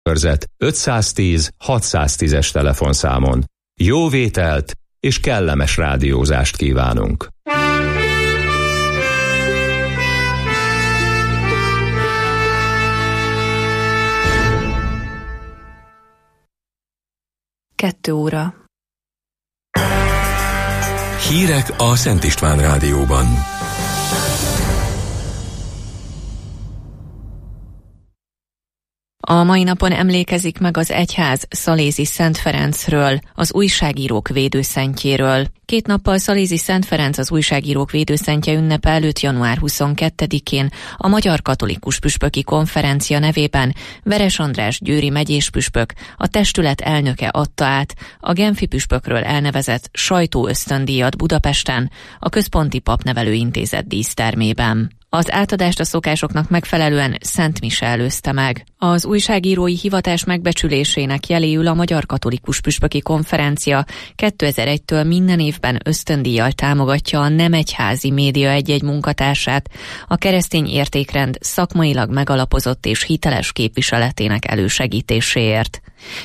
körzet 510 610-es telefonszámon. Jó vételt és kellemes rádiózást kívánunk! Kettő óra. Hírek a Szent István Rádióban. A mai napon emlékezik meg az egyház Szalézi Szent Ferencről, az újságírók védőszentjéről. 2 nappal Szalézi Szent Ferenc az újságírók védőszentje ünnepe előtt január 22-én a Magyar Katolikus Püspöki Konferencia nevében Veres András győri megyéspüspök, a testület elnöke adta át a Genfi püspökről elnevezett sajtóösztöndíjat Budapesten, a Központi Papnevelő Intézet dísztermében. Az átadást a szokásoknak megfelelően Szent Mise előzte meg. Az újságírói hivatás megbecsülésének jeléül a Magyar Katolikus Püspöki Konferencia 2001-től minden évben ösztöndíjjal támogatja a nem egyházi média egy-egy munkatársát a keresztény értékrend szakmailag megalapozott és hiteles képviseletének elősegítéséért.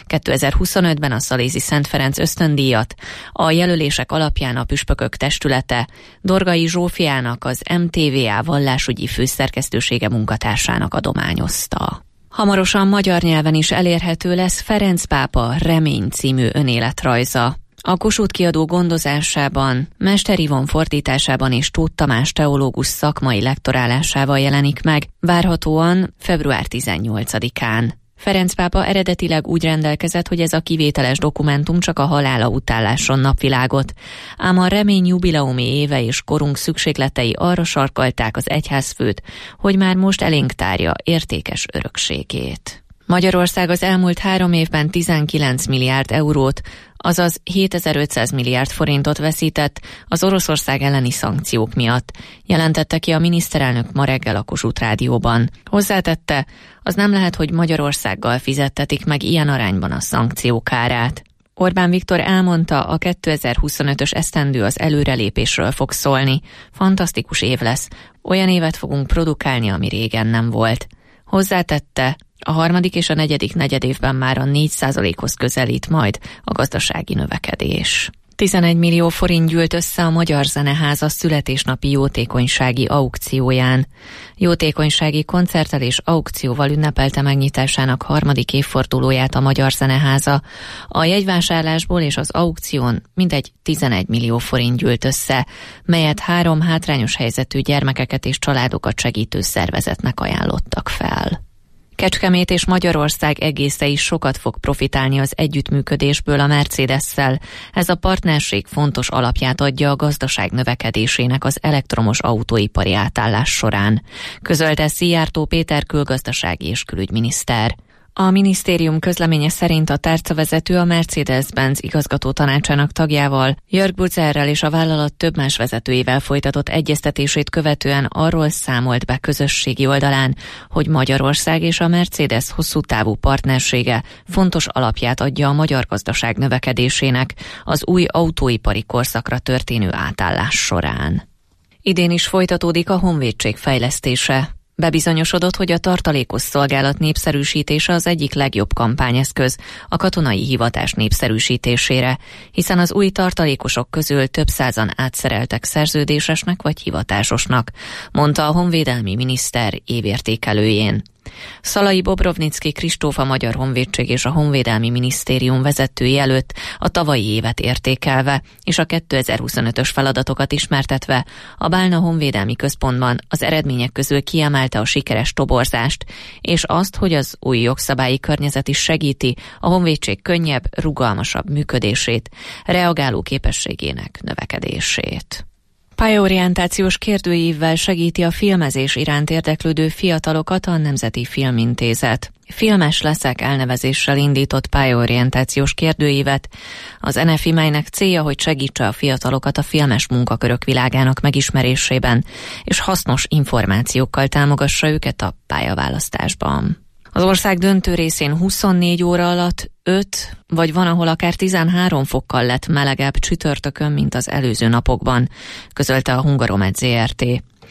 2025-ben a Szalézi Szent Ferenc ösztöndíjat a jelölések alapján a Püspökök Testülete Dorgai Zsófiának, az MTVA vallásügyi főszerkesztősége munkatársának adományozta. Hamarosan magyar nyelven is elérhető lesz Ferenc pápa Remény című önéletrajza. A Kossuth kiadó gondozásában, Mester Ivon fordításában és Tóth Tamás teológus szakmai lektorálásával jelenik meg, várhatóan február 18-án. Ferenc pápa eredetileg úgy rendelkezett, hogy ez a kivételes dokumentum csak a halála után lásson napvilágot, ám a Remény jubileumi éve és korunk szükségletei arra sarkalták az egyházfőt, hogy már most elénk tárja értékes örökségét. Magyarország az elmúlt 3 évben 19 milliárd eurót, azaz 7500 milliárd forintot veszített az Oroszország elleni szankciók miatt, jelentette ki a miniszterelnök ma reggel a Kossuth Rádióban. Hozzátette, az nem lehet, hogy Magyarországgal fizettetik meg ilyen arányban a szankciók árát. Orbán Viktor elmondta, a 2025-ös esztendő az előrelépésről fog szólni. Fantasztikus év lesz. Olyan évet fogunk produkálni, ami régen nem volt. Hozzátette, a 3. és a 4. negyedévben már a 4%-hoz közelít majd a gazdasági növekedés. 11 millió forint gyűlt össze a Magyar Zeneháza születésnapi jótékonysági aukcióján. Jótékonysági koncerttel és aukcióval ünnepelte megnyitásának 3. évfordulóját a Magyar Zeneháza. A jegyvásárlásból és az aukción mintegy 11 millió forint gyűlt össze, melyet 3 hátrányos helyzetű gyermekeket és családokat segítő szervezetnek ajánlottak fel. Kecskemét és Magyarország egésze is sokat fog profitálni az együttműködésből a Mercedes-szel. Ez a partnerség fontos alapját adja a gazdaság növekedésének az elektromos autóipari átállás során, közölte Szijjártó Péter külgazdasági és külügyminiszter. A minisztérium közleménye szerint a tárcavezető a Mercedes-Benz igazgató tanácsának tagjával, Jörg Butzerrel és a vállalat több más vezetőjével folytatott egyeztetését követően arról számolt be közösségi oldalán, hogy Magyarország és a Mercedes hosszú távú partnersége fontos alapját adja a magyar gazdaság növekedésének az új autóipari korszakra történő átállás során. Idén is folytatódik a honvédség fejlesztése. Bebizonyosodott, hogy a tartalékos szolgálat népszerűsítése az egyik legjobb kampányeszköz a katonai hivatás népszerűsítésére, hiszen az új tartalékosok közül több százan átszereltek szerződésesnek vagy hivatásosnak, mondta a honvédelmi miniszter évértékelőjén. Szalai Bobrovnicki Kristóf, a Magyar Honvédség és a Honvédelmi Minisztérium vezetői előtt a tavalyi évet értékelve és a 2025-ös feladatokat ismertetve a Bálna Honvédelmi Központban az eredmények közül kiemelte a sikeres toborzást, és azt, hogy az új jogszabályi környezet is segíti a honvédség könnyebb, rugalmasabb működését, reagáló képességének növekedését. Pályaorientációs kérdőívvel segíti a filmezés iránt érdeklődő fiatalokat a Nemzeti Filmintézet. Filmes leszek elnevezéssel indított pályaorientációs kérdőívet az NFI, melynek célja, hogy segítse a fiatalokat a filmes munkakörök világának megismerésében, és hasznos információkkal támogassa őket a pályaválasztásban. Az ország döntő részén 24 óra alatt 5, vagy van, ahol akár 13 fokkal lett melegebb csütörtökön, mint az előző napokban, közölte a Hungaromed Zrt.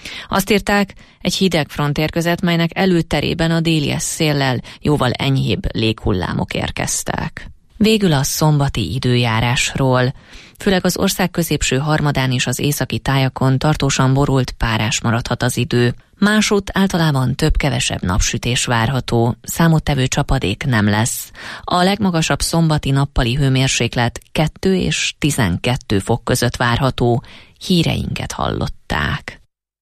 Azt írták, egy hideg front érkezett, melynek előterében a délies széllel jóval enyhébb léghullámok érkeztek. Végül a szombati időjárásról. Főleg az ország középső harmadán és az északi tájakon tartósan borult, párás maradhat az idő. Másutt általában több-kevesebb napsütés várható, számottevő csapadék nem lesz. A legmagasabb szombati nappali hőmérséklet 2 és 12 fok között várható. Híreinket hallották.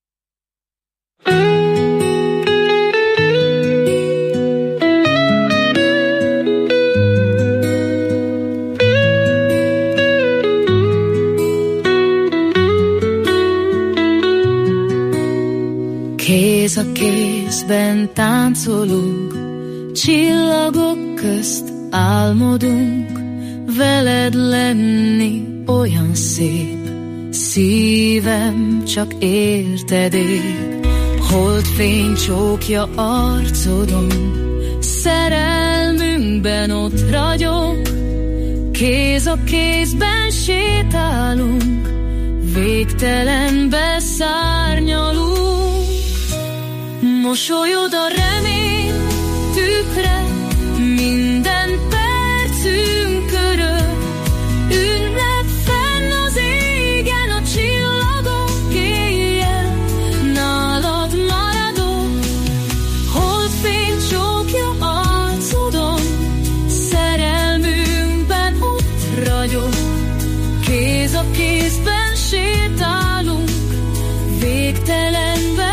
Kéz a kézben táncolunk, csillagok közt álmodunk, veled lenni olyan szép, szívem csak érted ég. Holdfény csókja arcodon, szerelmünkben ott ragyog, kéz a kézben sétálunk, végtelenbe szárnyalunk. Mosolyod a remény tükre, minden percünk örök, ünnep fenn az égen a csillagok éjjel, nálad maradok, holdfény csókja arcodon, szerelmünkben ott ragyog, kéz a kézben sétálunk, végtelenbe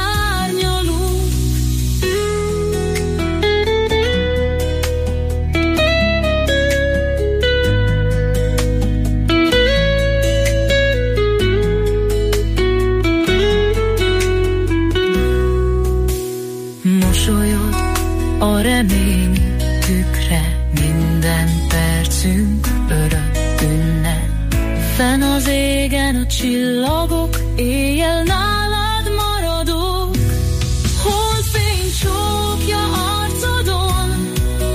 a remény tükre, minden percünk örök ünnep. Fenn az égen a csillagok, éjjel nálad maradok, holdfény csókja arcodon,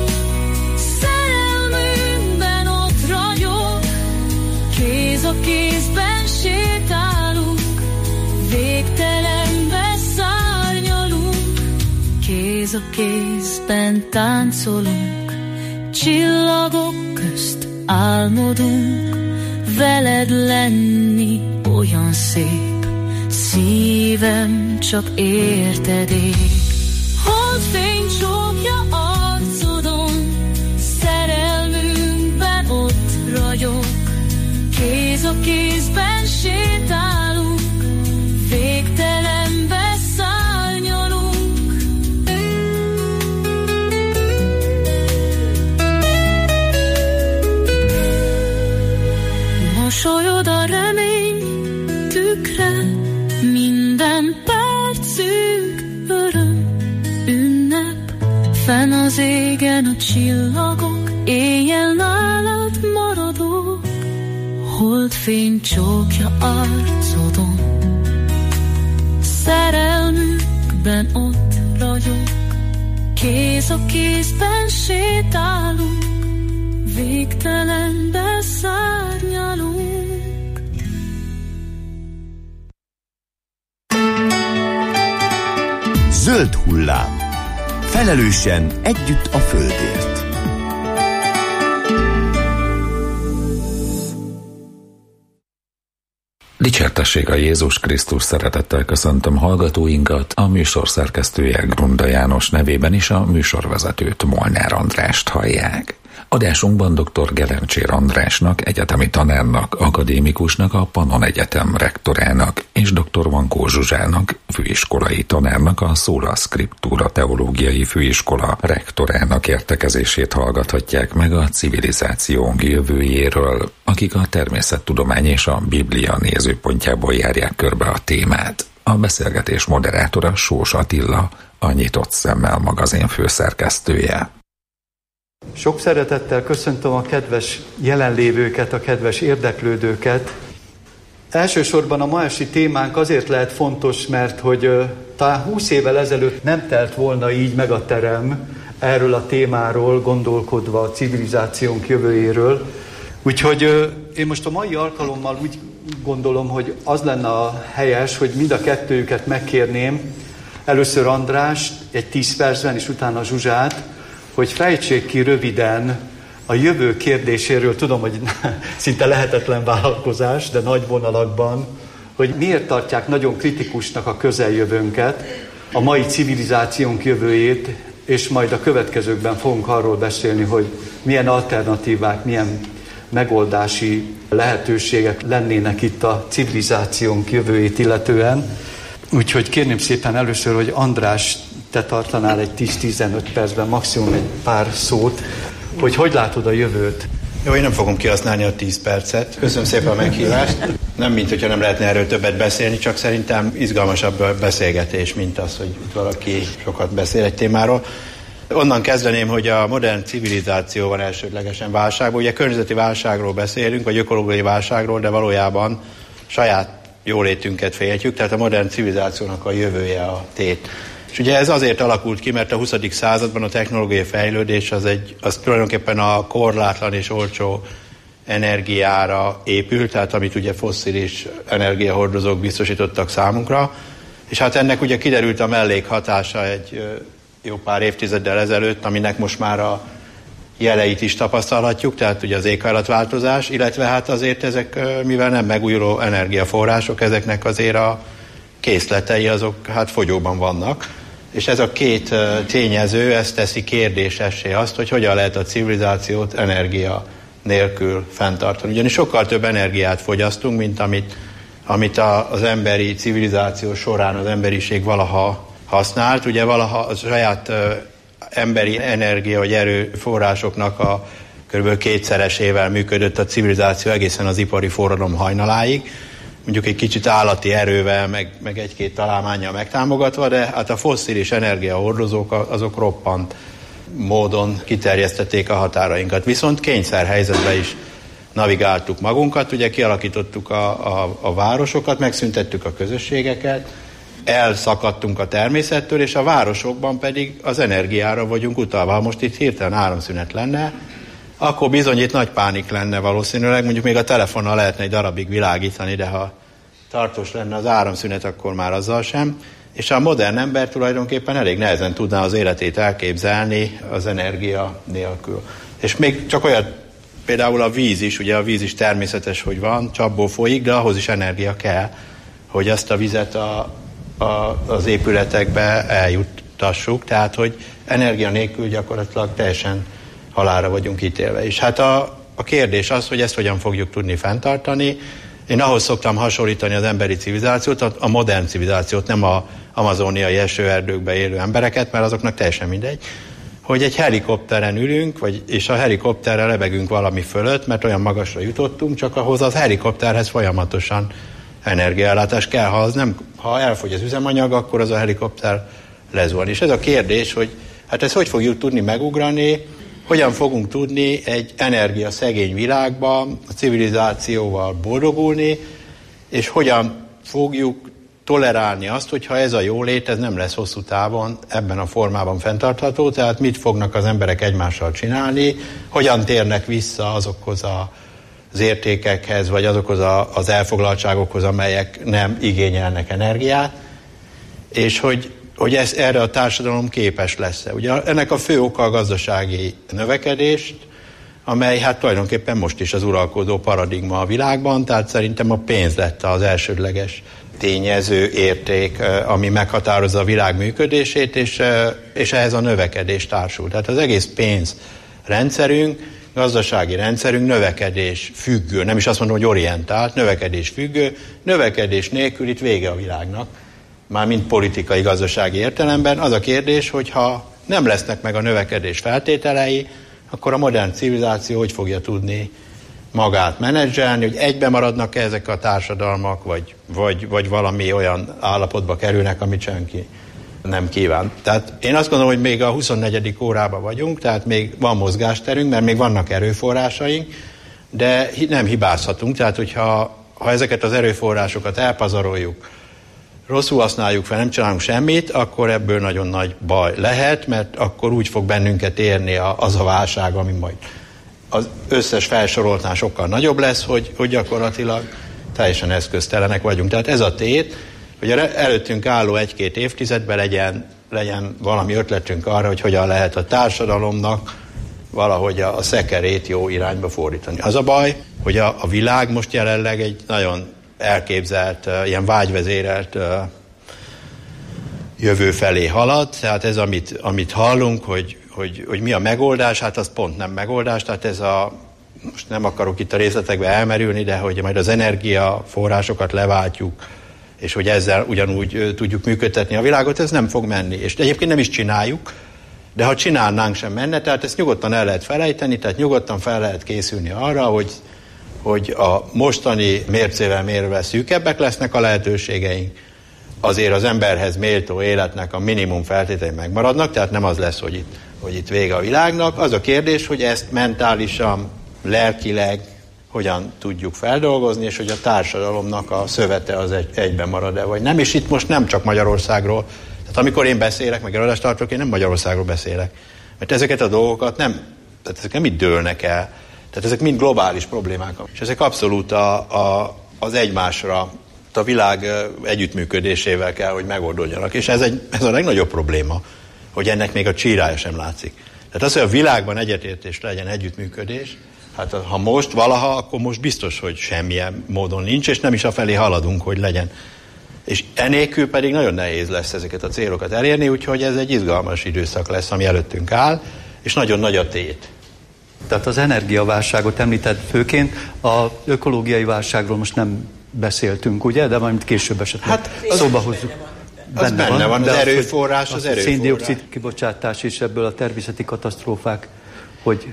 szerelmünkben ott ragyog, kéz a kézben sétálunk, végtelenbe szárnyalunk, kéz a kézben táncolunk, csillagok közt álmodunk, veled lenni olyan szép, szívem csak érted ég. Holdfény csókja arcodon, szerelmünkben ott ragyog, kéz a kézben sétálunk, végtelenbe szárnyalunk. Mosolyod a remény tükre, minden percünk öröm, ünnep, fenn az égen a csillagok, éjjel nálad maradok, holdfény csókja arcodon, szerelmükben ott ragyog, kéz a kézben sétálunk, végtelenbe szárnyalunk. Zöld hullám. Felelősen együtt a földért. Dicsértessék a Jézus Krisztus, szeretettel köszöntöm hallgatóinkat, a műsor szerkesztője Grunda János nevében is a műsorvezetőt, Molnár Andrást hallják. Adásunkban dr. Gelencsér Andrásnak, egyetemi tanárnak, akadémikusnak, a Pannon Egyetem rektorának és dr. Vankó Zsuzsának, főiskolai tanárnak, a Sola Scriptura Teológiai Főiskola rektorának értekezését hallgathatják meg a civilizációnk jövőjéről, akik a természettudomány és a Biblia nézőpontjából járják körbe a témát. A beszélgetés moderátora Sós Attila, a Nyitott Szemmel magazin főszerkesztője. Sok szeretettel köszöntöm a kedves jelenlévőket, a kedves érdeklődőket. Elsősorban a ma esti témánk azért lehet fontos, mert hogy talán 20 évvel ezelőtt nem telt volna így meg a terem erről a témáról, gondolkodva a civilizációnk jövőjéről. Úgyhogy én most a mai alkalommal úgy gondolom, hogy az lenne a helyes, hogy mind a kettőjüket megkérném, először Andrást egy 10 percben, és utána Zsuzsát, hogy fejtsék ki röviden a jövő kérdéséről. Tudom, hogy szinte lehetetlen vállalkozás, de nagy vonalakban, hogy miért tartják nagyon kritikusnak a közeljövőnket, a mai civilizációnk jövőjét, és majd a következőkben fogunk arról beszélni, hogy milyen alternatívák, milyen megoldási lehetőségek lennének itt a civilizációnk jövőjét illetően. Úgyhogy kérném szépen először, hogy András, te tartanál egy 10-15 percben maximum egy pár szót, hogy látod a jövőt. Jó, én nem fogom kihasználni a 10 percet. Köszönöm szépen a meghívást. Nem, mint hogyha nem lehetne erről többet beszélni, csak szerintem izgalmasabb a beszélgetés, mint az, hogy itt valaki sokat beszél egy témáról. Onnan kezdeném, hogy a modern civilizáció van elsődlegesen válságban. Ugye környezeti válságról beszélünk, vagy ökológiai válságról, de valójában saját jólétünket féltjük, tehát a modern civilizációnak a jövője a tét. És ugye ez azért alakult ki, mert a 20. században a technológiai fejlődés az tulajdonképpen a korlátlan és olcsó energiára épült, tehát amit ugye fosszilis energiahordozók biztosítottak számunkra. És hát ennek ugye kiderült a mellékhatása egy jó pár évtizeddel ezelőtt, aminek most már a jeleit is tapasztalhatjuk, tehát ugye az éghajlatváltozás, illetve hát azért ezek, mivel nem megújuló energiaforrások, ezeknek azért a készletei azok hát fogyóban vannak. És ez a két tényező, ez teszi kérdésessé azt, hogy hogyan lehet a civilizációt energia nélkül fenntartani. Ugyanis sokkal több energiát fogyasztunk, mint amit az emberi civilizáció során az emberiség valaha használt. Ugye valaha a saját emberi energia vagy erőforrásoknak a kb. 2-szeresével működött a civilizáció egészen az ipari forradalom hajnaláig. Mondjuk egy kicsit állati erővel, meg egy-két találmánnyal megtámogatva, de hát a fosszilis energiahordozók azok roppant módon kiterjesztették a határainkat. Viszont kényszerhelyzetben is navigáltuk magunkat, ugye kialakítottuk a városokat, megszüntettük a közösségeket, elszakadtunk a természettől, és a városokban pedig az energiára vagyunk utalva. Ha most itt hirtelen áramszünet lenne, akkor bizony itt nagy pánik lenne valószínűleg, mondjuk még a telefonnal lehetne egy darabig világítani, de ha tartós lenne az áramszünet, akkor már azzal sem. És a modern ember tulajdonképpen elég nehezen tudná az életét elképzelni az energia nélkül. És még csak olyan, például a víz is, ugye a víz is természetes, hogy van, csapból folyik, de ahhoz is energia kell, hogy azt a vizet az épületekbe eljuttassuk, tehát hogy energia nélkül gyakorlatilag teljesen halálra vagyunk ítélve. És hát a kérdés az, hogy ezt hogyan fogjuk tudni fenntartani. Én ahhoz szoktam hasonlítani az emberi civilizációt, a modern civilizációt, nem az amazoniai esőerdőkben élő embereket, mert azoknak teljesen mindegy, hogy egy helikopteren ülünk, és a helikopterrel lebegünk valami fölött, mert olyan magasra jutottunk, csak ahhoz az helikopterhez folyamatosan energiaellátás kell. Ha elfogy az üzemanyag, akkor az a helikopter lezuhan. És ez a kérdés, hogy hát ezt hogy fogjuk tudni megugrani, hogyan fogunk tudni egy energiaszegény világban a civilizációval boldogulni, és hogyan fogjuk tolerálni azt, hogyha ez a jólét, ez nem lesz hosszú távon ebben a formában fenntartható, tehát mit fognak az emberek egymással csinálni, hogyan térnek vissza azokhoz az értékekhez, vagy azokhoz az elfoglaltságokhoz, amelyek nem igényelnek energiát, és hogy erre a társadalom képes lesz-e. Ugye ennek a fő oka a gazdasági növekedést, amely hát tulajdonképpen most is az uralkodó paradigma a világban, tehát szerintem a pénz lett az elsődleges tényező, érték, ami meghatározza a világ működését, és ehhez a növekedés társul. Tehát az egész pénzrendszerünk, gazdasági rendszerünk növekedés függő, nem is azt mondom, hogy orientált, növekedés függő, növekedés nélkül itt vége a világnak, mármint politikai, gazdasági értelemben. Az a kérdés, hogy ha nem lesznek meg a növekedés feltételei, akkor a modern civilizáció hogy fogja tudni magát menedzselni, hogy egyben maradnak ezek a társadalmak, vagy valami olyan állapotba kerülnek, amit senki nem kíván. Tehát én azt gondolom, hogy még a 24. órában vagyunk, tehát még van mozgásterünk, mert még vannak erőforrásaink, de nem hibázhatunk, tehát hogyha ezeket az erőforrásokat elpazaroljuk, rosszul használjuk fel, nem csinálunk semmit, akkor ebből nagyon nagy baj lehet, mert akkor úgy fog bennünket érni az a válság, ami majd az összes felsoroltnál sokkal nagyobb lesz, hogy gyakorlatilag teljesen eszköztelenek vagyunk. Tehát ez a tét, hogy előttünk álló 1-2 évtizedben legyen valami ötletünk arra, hogy hogyan lehet a társadalomnak valahogy a szekerét jó irányba fordítani. Az a baj, hogy a világ most jelenleg egy nagyon elképzelt, ilyen vágyvezérelt jövő felé halad, tehát ez, amit hallunk, hogy mi a megoldás, hát az pont nem megoldás, tehát ez most nem akarok itt a részletekbe elmerülni, de hogy majd az energiaforrásokat leváltjuk, és hogy ezzel ugyanúgy tudjuk működtetni a világot, ez nem fog menni. És egyébként nem is csináljuk, de ha csinálnánk, sem menne, tehát ezt nyugodtan el lehet felejteni, tehát nyugodtan fel lehet készülni arra, hogy a mostani mércével mérve szűkebbek lesznek a lehetőségeink, azért az emberhez méltó életnek a minimum feltételei megmaradnak, tehát nem az lesz, hogy itt vége a világnak. Az a kérdés, hogy ezt mentálisan, lelkileg hogyan tudjuk feldolgozni, és hogy a társadalomnak a szövete az egyben marad-e, vagy nem. És itt most nem csak Magyarországról, tehát amikor én beszélek, meg előadást tartok, én nem Magyarországról beszélek. Mert ezeket a dolgokat tehát ezek nem itt dőlnek el. Tehát ezek mind globális problémák. És ezek abszolút az egymásra, a világ együttműködésével kell, hogy megoldódjanak. És ez a legnagyobb probléma, hogy ennek még a csírája sem látszik. Tehát az, hogy a világban egyetértés legyen, együttműködés, hát ha most valaha, akkor most biztos, hogy semmilyen módon nincs, és nem is afelé haladunk, hogy legyen. És enélkül pedig nagyon nehéz lesz ezeket a célokat elérni, úgyhogy ez egy izgalmas időszak lesz, ami előttünk áll, és nagyon nagy a tét. Tehát az energiaválságot említett főként, az ökológiai válságról most nem beszéltünk, ugye? De majd később esetleg szóba hozzuk. Az benne van, az erőforrás, az erőforrás. A széndioxid kibocsátás és ebből a természeti katasztrófák, hogy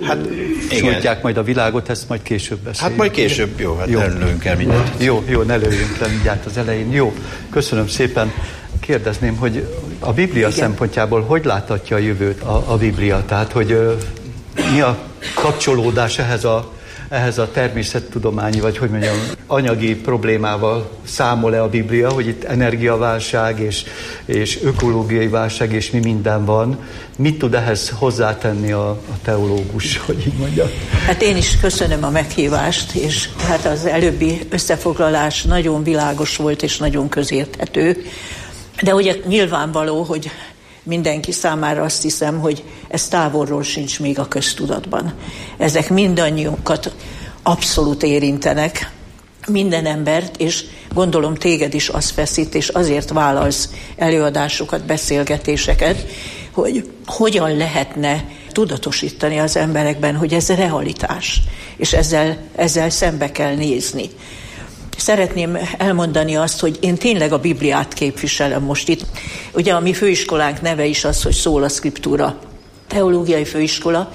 sújtják majd a világot, ezt majd később beszéljünk. Hát majd később, jó, hát ne lőjünk el mindent. Jó, ne lőjünk le mindjárt az elején. Jó, köszönöm szépen. Kérdezném, hogy a Biblia szempontjából hogy láthatja a jövőt a Biblia? Tehát, hogy mi a kapcsolódás ehhez a természettudományi, vagy hogy mondjam, anyagi problémával számol-e a Biblia, hogy itt energiaválság és ökológiai válság, és mi minden van. Mit tud ehhez hozzátenni a teológus, hogy így mondja? Hát én is köszönöm a meghívást, és hát az előbbi összefoglalás nagyon világos volt, és nagyon közérthető. De ugye nyilvánvaló, hogy mindenki számára azt hiszem, hogy ez távolról sincs még a köztudatban. Ezek mindannyiunkat abszolút érintenek, minden embert, és gondolom téged is az feszít, és azért vállalsz előadásokat, beszélgetéseket, hogy hogyan lehetne tudatosítani az emberekben, hogy ez realitás, és ezzel szembe kell nézni. Szeretném elmondani azt, hogy én tényleg a Bibliát képviselem most itt. Ugye a mi főiskolánk neve is az, hogy Sola Scriptura, teológiai főiskola,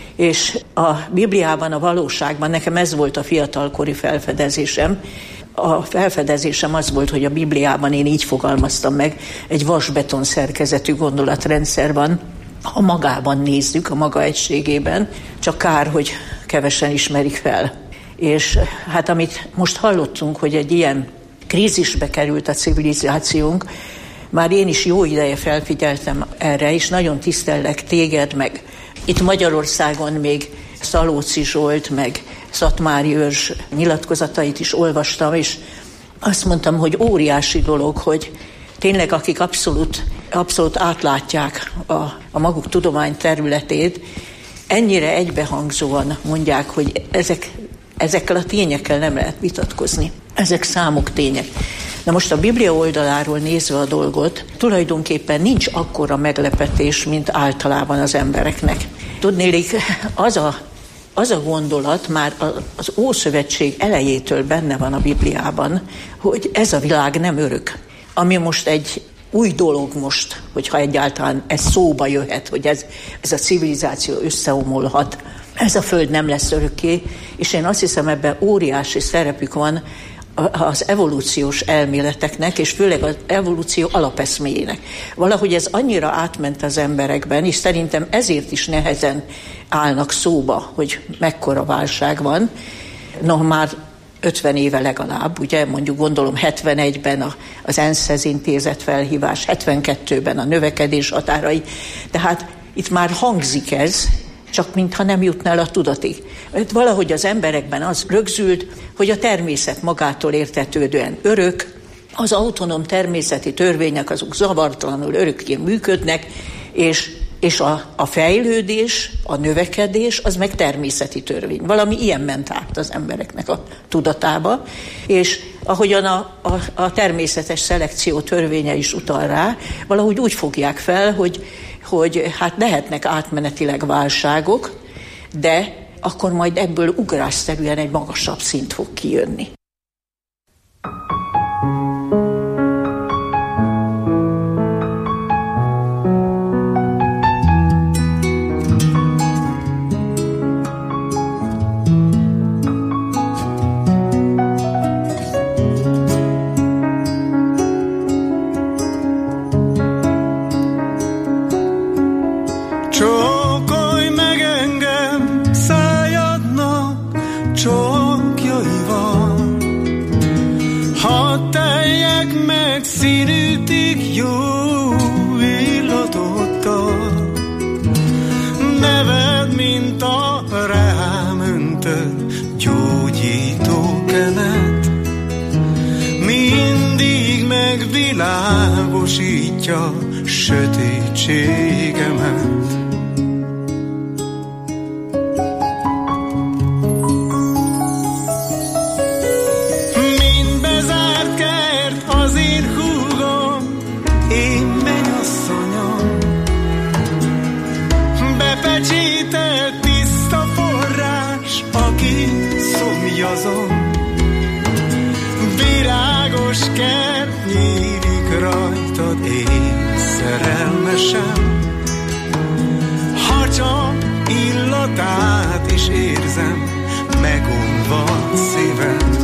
és a Bibliában, a valóságban, nekem ez volt a fiatalkori felfedezésem. A felfedezésem az volt, hogy a Bibliában én így fogalmaztam meg, egy vasbeton szerkezetű gondolatrendszer van, ha magában nézzük, a maga egységében, csak kár, hogy kevesen ismerik fel. És hát amit most hallottunk, hogy egy ilyen krízisbe került a civilizációnk, már én is jó ideje felfigyeltem erre, és nagyon tisztellek téged, meg itt Magyarországon még Szalóci Zsolt, meg Szatmári Őrs nyilatkozatait is olvastam, és azt mondtam, hogy óriási dolog, hogy tényleg akik abszolút átlátják a maguk tudomány területét, ennyire egybehangzóan mondják, hogy ezekkel a tényekkel nem lehet vitatkozni. Ezek számok, tények. Na most a Biblia oldaláról nézve a dolgot, tulajdonképpen nincs akkora meglepetés, mint általában az embereknek. Tudnélik, az a gondolat már az Ószövetség elejétől benne van a Bibliában, hogy ez a világ nem örök. Ami most egy új dolog most, hogyha egyáltalán ez szóba jöhet, hogy ez a civilizáció összeomolhat, ez a föld nem lesz örökké, és én azt hiszem, ebben óriási szerepük van az evolúciós elméleteknek, és főleg az evolúció alapeszméjének. Valahogy ez annyira átment az emberekben, és szerintem ezért is nehezen állnak szóba, hogy mekkora válság van. No, már 50 éve legalább, ugye, mondjuk gondolom 71-ben az ENSZ-hez intézett felhívás, 72-ben a növekedés határai. Tehát itt már hangzik ez, csak mintha nem jutna el a tudatig. Mert valahogy az emberekben az rögzült, hogy a természet magától értetődően örök, az autonóm természeti törvények azok zavartalanul örökké működnek, és a fejlődés, a növekedés, az meg természeti törvény. Valami ilyen ment át az embereknek a tudatába, és ahogyan a természetes szelekció törvénye is utal rá, valahogy úgy fogják fel, hogy hát lehetnek átmenetileg válságok, de akkor majd ebből ugrásszerűen egy magasabb szint fog kijönni. Világosítja sötétségemet. Mind bezárt kert az én húgom, én mennyasszonyom. Bepecsételt tiszta forrás, aki szomjazom. Virágos kert nyílik rajtad, én szerelmesem. Ha csak illatát is érzem, megunvad szívem.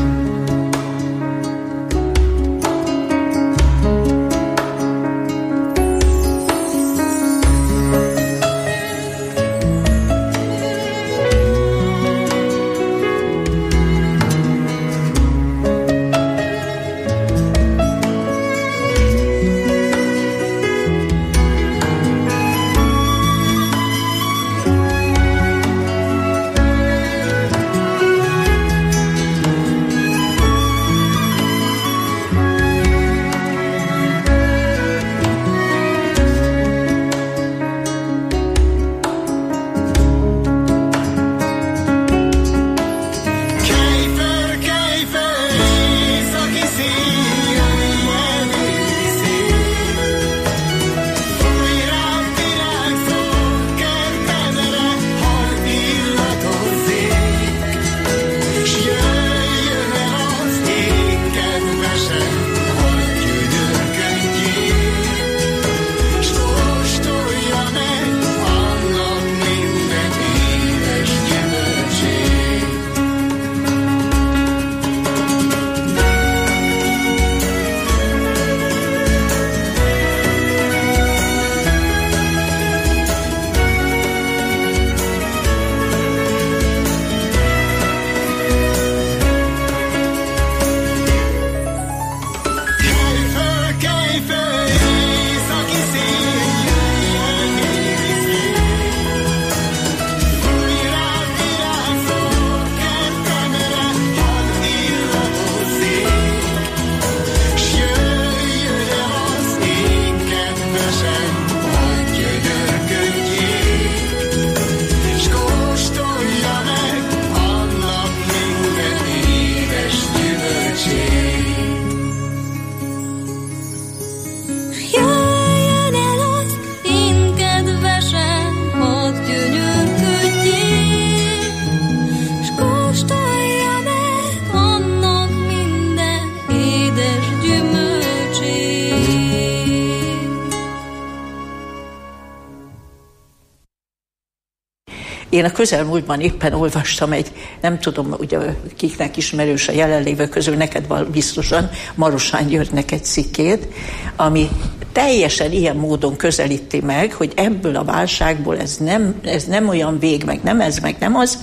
Én a közelmúltban éppen olvastam egy, nem tudom, ugye kiknek ismerős a jelenlévő közül, neked biztosan, Marosán Györgynek egy cikkét, ami teljesen ilyen módon közelíti meg, hogy ebből a válságból ez nem olyan vég, meg nem az,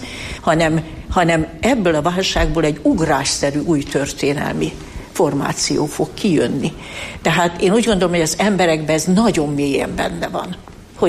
hanem ebből a válságból egy ugrásszerű új történelmi formáció fog kijönni. Tehát én úgy gondolom, hogy az emberekben ez nagyon mélyen benne van, hogy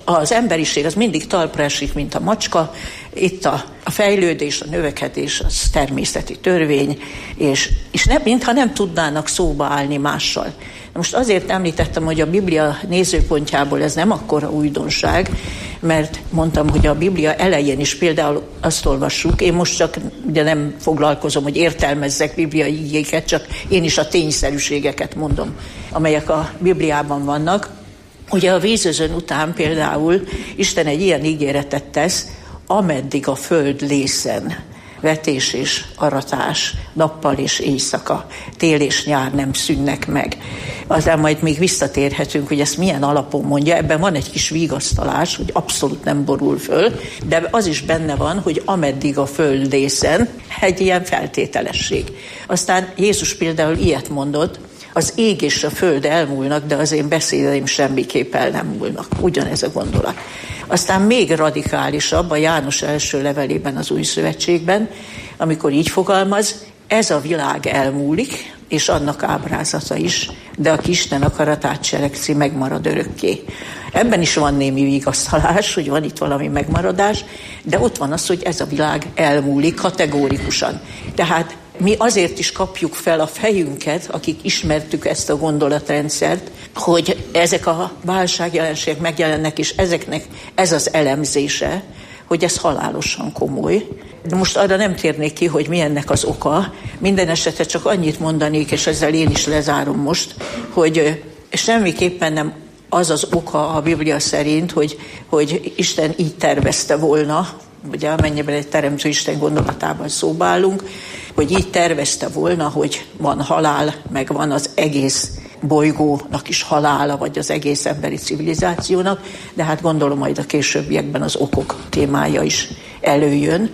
az emberiség az mindig talpra esik, mint a macska. Itt a fejlődés, a növekedés, az természeti törvény, és mintha nem tudnának szóba állni mással. Most azért említettem, hogy a Biblia nézőpontjából ez nem akkora újdonság, mert mondtam, hogy a Biblia elején is például azt olvassuk, én most csak ugye nem foglalkozom, hogy értelmezzek bibliai igéket, csak én is a tényszerűségeket mondom, amelyek a Bibliában vannak. Ugye a vízözön után például Isten egy ilyen ígéretet tesz, ameddig a föld lészen, vetés és aratás, nappal és éjszaka, tél és nyár nem szűnnek meg. Aztán majd még visszatérhetünk, hogy ezt milyen alapon mondja, ebben van egy kis vigasztalás, hogy abszolút nem borul föl, de az is benne van, hogy ameddig a föld lészen, egy ilyen feltételesség. Aztán Jézus például ilyet mondott, az ég és a föld elmúlnak, de az én beszédeim semmiképp el nem múlnak. Ugyanez a gondolat. Aztán még radikálisabb a János első levelében az Új Szövetségben, amikor így fogalmaz, ez a világ elmúlik, és annak ábrázata is, de aki Isten akaratát cselekszi, megmarad örökké. Ebben is van némi vigasztalás, hogy van itt valami megmaradás, de ott van az, hogy ez a világ elmúlik kategórikusan. Tehát mi azért is kapjuk fel a fejünket, akik ismertük ezt a gondolatrendszert, hogy ezek a válságjelenségek megjelennek, és ezeknek ez az elemzése, hogy ez halálosan komoly. De most arra nem térnék ki, hogy mi ennek az oka. Minden esetre csak annyit mondanék, és ezzel én is lezárom most, hogy semmiképpen nem az az oka a Biblia szerint, hogy Isten így tervezte volna, ugye amennyiben egy teremtő Isten gondolatában szóba állunk, hogy így tervezte volna, hogy van halál, meg van az egész bolygónak is halála, vagy az egész emberi civilizációnak, de hát gondolom majd a későbbiekben az okok témája is előjön.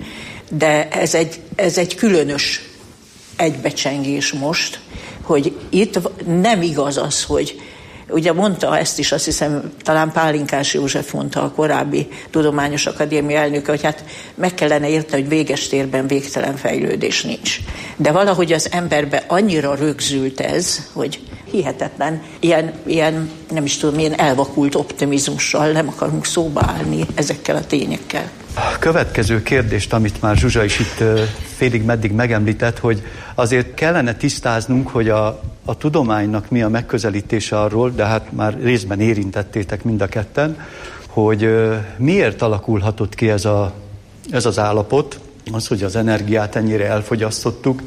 De ez egy különös egybecsengés most, hogy itt nem igaz az, hogy ugye mondta ezt is, azt hiszem, talán Pálinkás József mondta, a korábbi Tudományos Akadémia elnöke, hogy hát meg kellene érteni, hogy véges térben végtelen fejlődés nincs. De valahogy az emberbe annyira rögzült ez, hogy hihetetlen, ilyen nem is tudom, ilyen elvakult optimizmussal nem akarunk szóba állni ezekkel a tényekkel. A következő kérdést, amit már Zsuzsa is itt félig meddig megemlített, hogy azért kellene tisztáznunk, hogy a tudománynak mi a megközelítése arról, de hát már részben érintettétek mind a ketten, hogy miért alakulhatott ki ez az állapot, az, hogy az energiát ennyire elfogyasztottuk.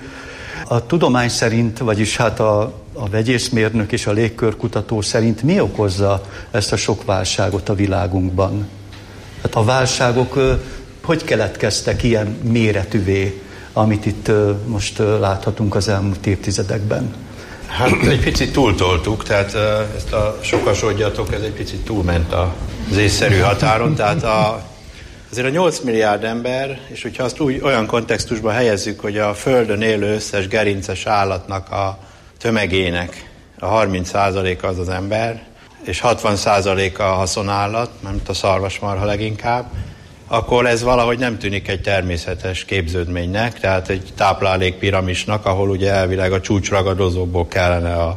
A tudomány szerint, vagyis hát a vegyészmérnök és a légkörkutató szerint mi okozza ezt a sok válságot a világunkban? Hát a válságok hogy keletkeztek ilyen méretűvé, amit itt most láthatunk az elmúlt évtizedekben? Hát egy picit túltoltuk, tehát ezt a sokasodjatok, ez egy picit túlment az észszerű határon, tehát azért a 8 milliárd ember, és hogyha azt olyan kontextusba helyezzük, hogy a Földön élő összes gerinces állatnak a tömegének a 30% az ember, és 60% a haszonállat, mint a szarvasmarha leginkább, akkor ez valahogy nem tűnik egy természetes képződménynek, tehát egy táplálékpiramisnak, ahol ugye elvileg a csúcsragadozókból kellene a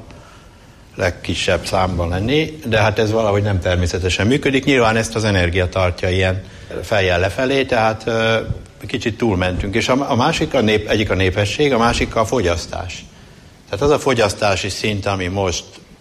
legkisebb számban lenni, de hát ez valahogy nem természetesen működik. Nyilván ezt az energia tartja ilyen fejjel lefelé, tehát kicsit túlmentünk. És a másik egyik a népesség, a másik a fogyasztás. Tehát az a fogyasztási szint, ami most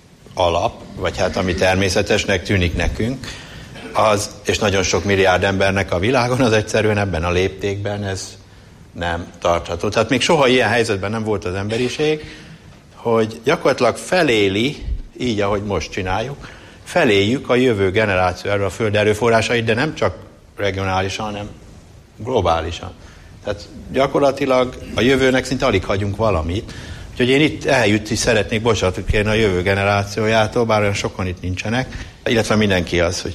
alap, vagy hát ami természetesnek tűnik nekünk, az, és nagyon sok milliárd embernek a világon, az egyszerűen ebben a léptékben ez nem tartható. Tehát még soha ilyen helyzetben nem volt az emberiség, hogy gyakorlatilag feléli, így ahogy most csináljuk, feléljük a jövő generáció erről a föld erőforrásait, de nem csak regionálisan, hanem globálisan. Tehát gyakorlatilag a jövőnek szinte alig hagyunk valamit. Úgyhogy én itt eljött is szeretnék bocsánatot kérni a jövő generációjától, bár olyan sokan itt nincsenek, illetve mindenki az,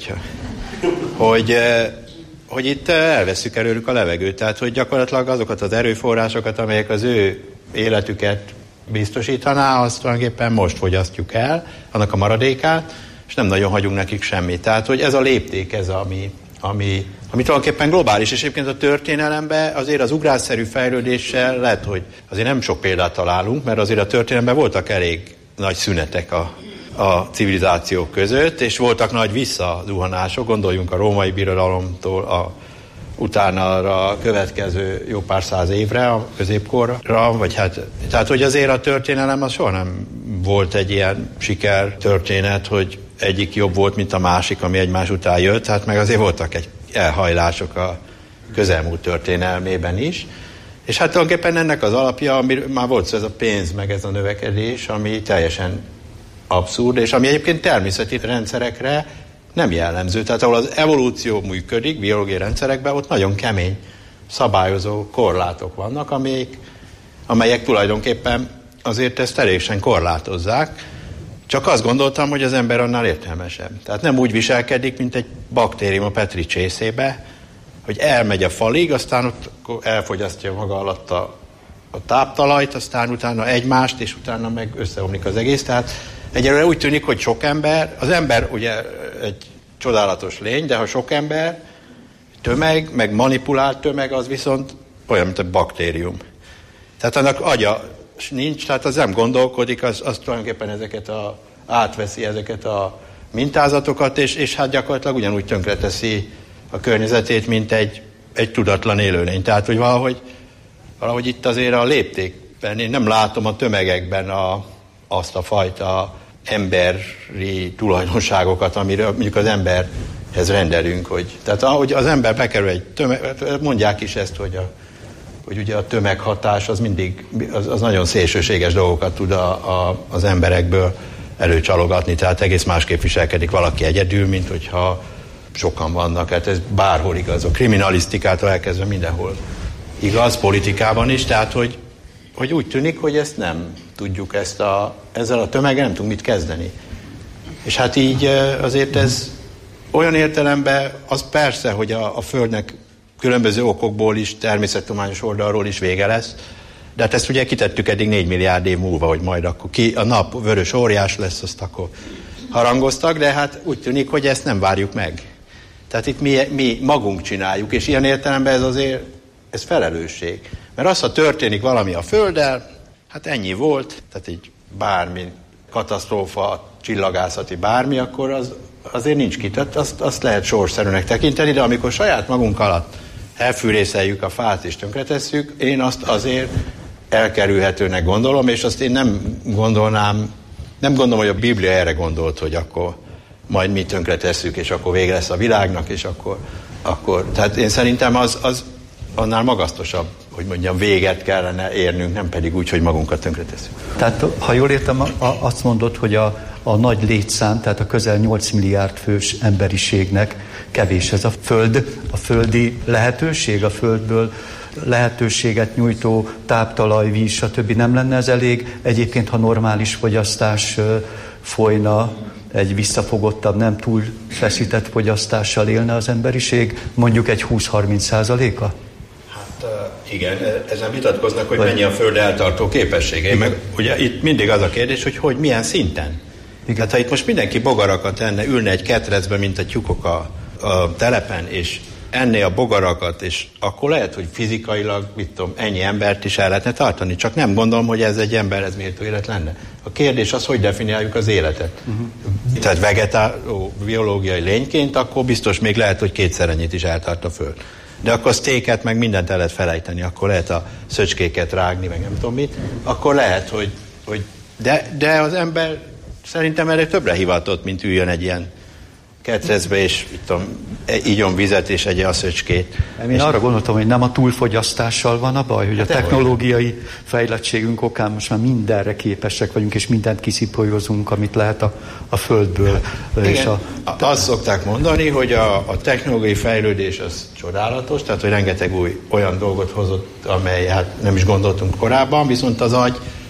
hogy itt elveszük előlük a levegőt. Tehát, hogy gyakorlatilag azokat az erőforrásokat, amelyek az ő életüket biztosítaná, azt tulajdonképpen most fogyasztjuk el, annak a maradékát, és nem nagyon hagyunk nekik semmit. Tehát, hogy ez a lépték, ez ami tulajdonképpen globális, és egyébként a történelemben azért az ugrásszerű fejlődéssel lehet, hogy azért nem sok példát találunk, mert azért a történelemben voltak elég nagy szünetek a a civilizációk között, és voltak nagy visszazuhanások, gondoljunk a római birodalomtól utána a következő jó pár száz évre, a középkorra, vagy tehát hogy azért a történelem az soha nem volt egy ilyen sikertörténet, hogy egyik jobb volt, mint a másik, ami egymás után jött, hát meg azért voltak egy elhajlások a közelmúlt történelmében is. És hát tulajdonképpen ennek az alapja, ami már volt ez a pénz, meg ez a növekedés, ami teljesen abszurd, és ami egyébként természeti rendszerekre nem jellemző. Tehát ahol az evolúció működik, biológiai rendszerekben, ott nagyon kemény, szabályozó korlátok vannak, amelyek tulajdonképpen azért ezt teljesen korlátozzák. Csak azt gondoltam, hogy az ember annál értelmesebb. Tehát nem úgy viselkedik, mint egy baktérium a Petri csészébe, hogy elmegy a falig, aztán ott elfogyasztja maga alatt a táptalajt, aztán utána egymást, és utána meg összeomlik az egész. Tehát egyelőre úgy tűnik, hogy sok ember, az ember ugye egy csodálatos lény, de ha sok ember, tömeg, meg manipulált tömeg, az viszont olyan, mint egy baktérium. Tehát annak agya nincs, tehát az nem gondolkodik, az tulajdonképpen átveszi ezeket a mintázatokat, és hát gyakorlatilag ugyanúgy tönkreteszi a környezetét, mint egy tudatlan élőlény. Tehát, hogy valahogy itt azért a léptékben, én nem látom a tömegekben azt a fajta emberi tulajdonságokat, amiről mondjuk az emberhez rendelünk. Tehát ahogy az ember bekerül egy tömeg, mondják is ezt, hogy ugye a tömeghatás az mindig, az nagyon szélsőséges dolgokat tud az emberekből előcsalogatni, tehát egész másképp viselkedik valaki egyedül, mint hogyha sokan vannak, hát ez bárhol igaz, a kriminalisztikától elkezdve mindenhol igaz, politikában is, tehát hogy úgy tűnik, hogy ezt nem tudjuk, ezzel a tömeggel nem tudunk mit kezdeni. És hát így azért ez olyan értelemben, az persze, hogy a Földnek különböző okokból is, természettudományos oldalról is vége lesz, de hát ezt ugye kitettük eddig 4 milliárd év múlva, hogy majd akkor a nap vörös óriás lesz, azt akkor harangoztak, de hát úgy tűnik, hogy ezt nem várjuk meg. Tehát itt mi magunk csináljuk, és ilyen értelemben ez felelősség. Mert az, ha történik valami a Földdel, hát ennyi volt, tehát így bármi katasztrófa, csillagászati bármi, akkor azért nincs ki. Tehát azt lehet sorszerűnek tekinteni, de amikor saját magunk alatt elfűrészeljük a fát és tönkretesszük, én azt azért elkerülhetőnek gondolom, és azt én nem gondolom, hogy a Biblia erre gondolt, hogy akkor majd mi tönkretesszük, és akkor vége lesz a világnak, és akkor tehát én szerintem az annál magasztosabb, hogy mondjam, véget kellene érnünk, nem pedig úgy, hogy magunkat tönkretesszük. Tehát, ha jól értem, azt mondod, hogy a nagy létszám, tehát a közel 8 milliárd fős emberiségnek kevés ez a Föld, a földi lehetőség, a Földből lehetőséget nyújtó táptalaj, víz, stb. Nem lenne ez elég? Egyébként, ha normális fogyasztás folyna, egy visszafogottabb, nem túl feszített fogyasztással élne az emberiség, mondjuk egy 20-30%-a? Hát igen, ezen vitatkoznak, hogy mennyi a Föld eltartó képessége. Meg ugye itt mindig az a kérdés, hogy milyen szinten. Igen. Hát ha itt most mindenki bogarakat ülne egy ketrecbe, mint a tyúkok a telepen, és enné a bogarakat, és akkor lehet, hogy fizikailag, ennyi embert is el lehetne tartani. Csak nem gondolom, hogy ez egy emberhez méltó élet lenne. A kérdés az, hogy definiáljuk az életet. Tehát vegetáló biológiai lényként, akkor biztos még lehet, hogy 2-szer ennyit is eltart a Föld. De akkor sztéket, meg mindent el lehet felejteni, akkor lehet a szöcskéket rágni, meg nem tudom mit. Akkor lehet, hogy de az ember szerintem erre többre hivatott, mint üljön egy ilyen ketrecbe, és igyon vizet, és egye a szöcskét. Én arra gondoltam, hogy nem a túlfogyasztással van a baj, hogy a technológiai fejlettségünk okán most már mindenre képesek vagyunk, és mindent kiszipolyozunk, amit lehet a Földből. Igen, azt szokták mondani, hogy a technológiai fejlődés az csodálatos, tehát hogy rengeteg új olyan dolgot hozott, amely hát nem is gondoltunk korábban, viszont az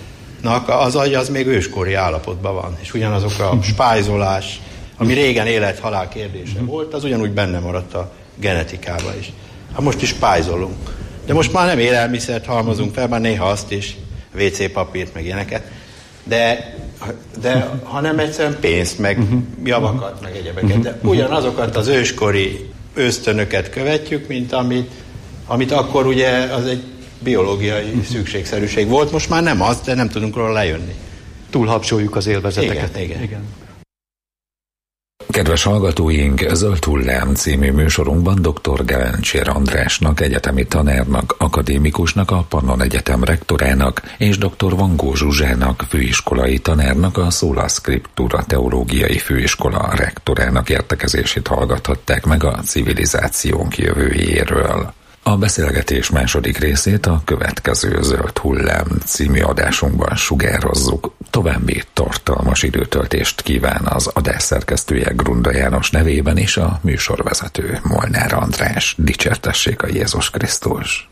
agy az még őskori állapotban van, és ugyanazok a spájzolás, ami régen élet-halál kérdése volt, az ugyanúgy benne maradt a genetikában is. Hát most is spájzolunk. De most már nem élelmiszert halmozunk fel, már néha azt is, WC papírt, meg ilyeneket, de hanem egyszerűen pénzt, meg javakat, meg egyebeket. De ugyanazokat az őskori ösztönöket követjük, mint amit akkor ugye az egy biológiai szükségszerűség volt. Most már nem az, de nem tudunk róla lejönni. Túlhabsoljuk az élvezeteket. Igen. Kedves hallgatóink, Zöld Hullám című műsorunkban dr. Gelencsér Andrásnak, egyetemi tanárnak, akadémikusnak, a Pannon Egyetem rektorának és dr. Vangó Zsuzsának, főiskolai tanárnak, a Sola Scriptura teológiai főiskola rektorának értekezését hallgathatták meg a civilizációnk jövőjéről. A beszélgetés második részét a következő Zöld Hullám című adásunkban sugározzuk. További tartalmas időtöltést kíván az adás szerkesztője Grunda János nevében és a műsorvezető Molnár András. Dicsértessék a Jézus Krisztus!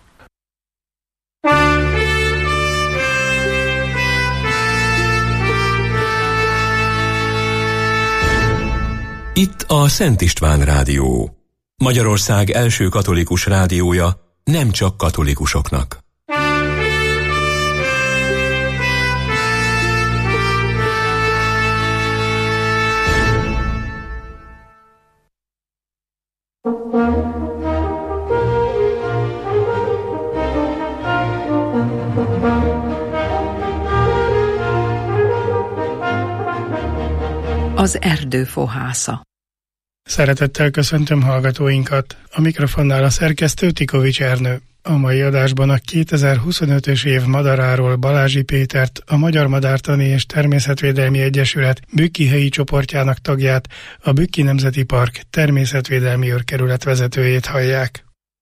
Itt a Szent István Rádió. Magyarország első katolikus rádiója, nem csak katolikusoknak. Az erdő fohásza. Szeretettel köszöntöm hallgatóinkat. A mikrofonnál a szerkesztő Tikovics Ernő. A mai adásban a 2025-ös év madaráról Balázsi Pétert, a Magyar Madártani és Természetvédelmi Egyesület Bükki helyi csoportjának tagját, a Bükki Nemzeti Park természetvédelmi őrkerület vezetőjét hallják.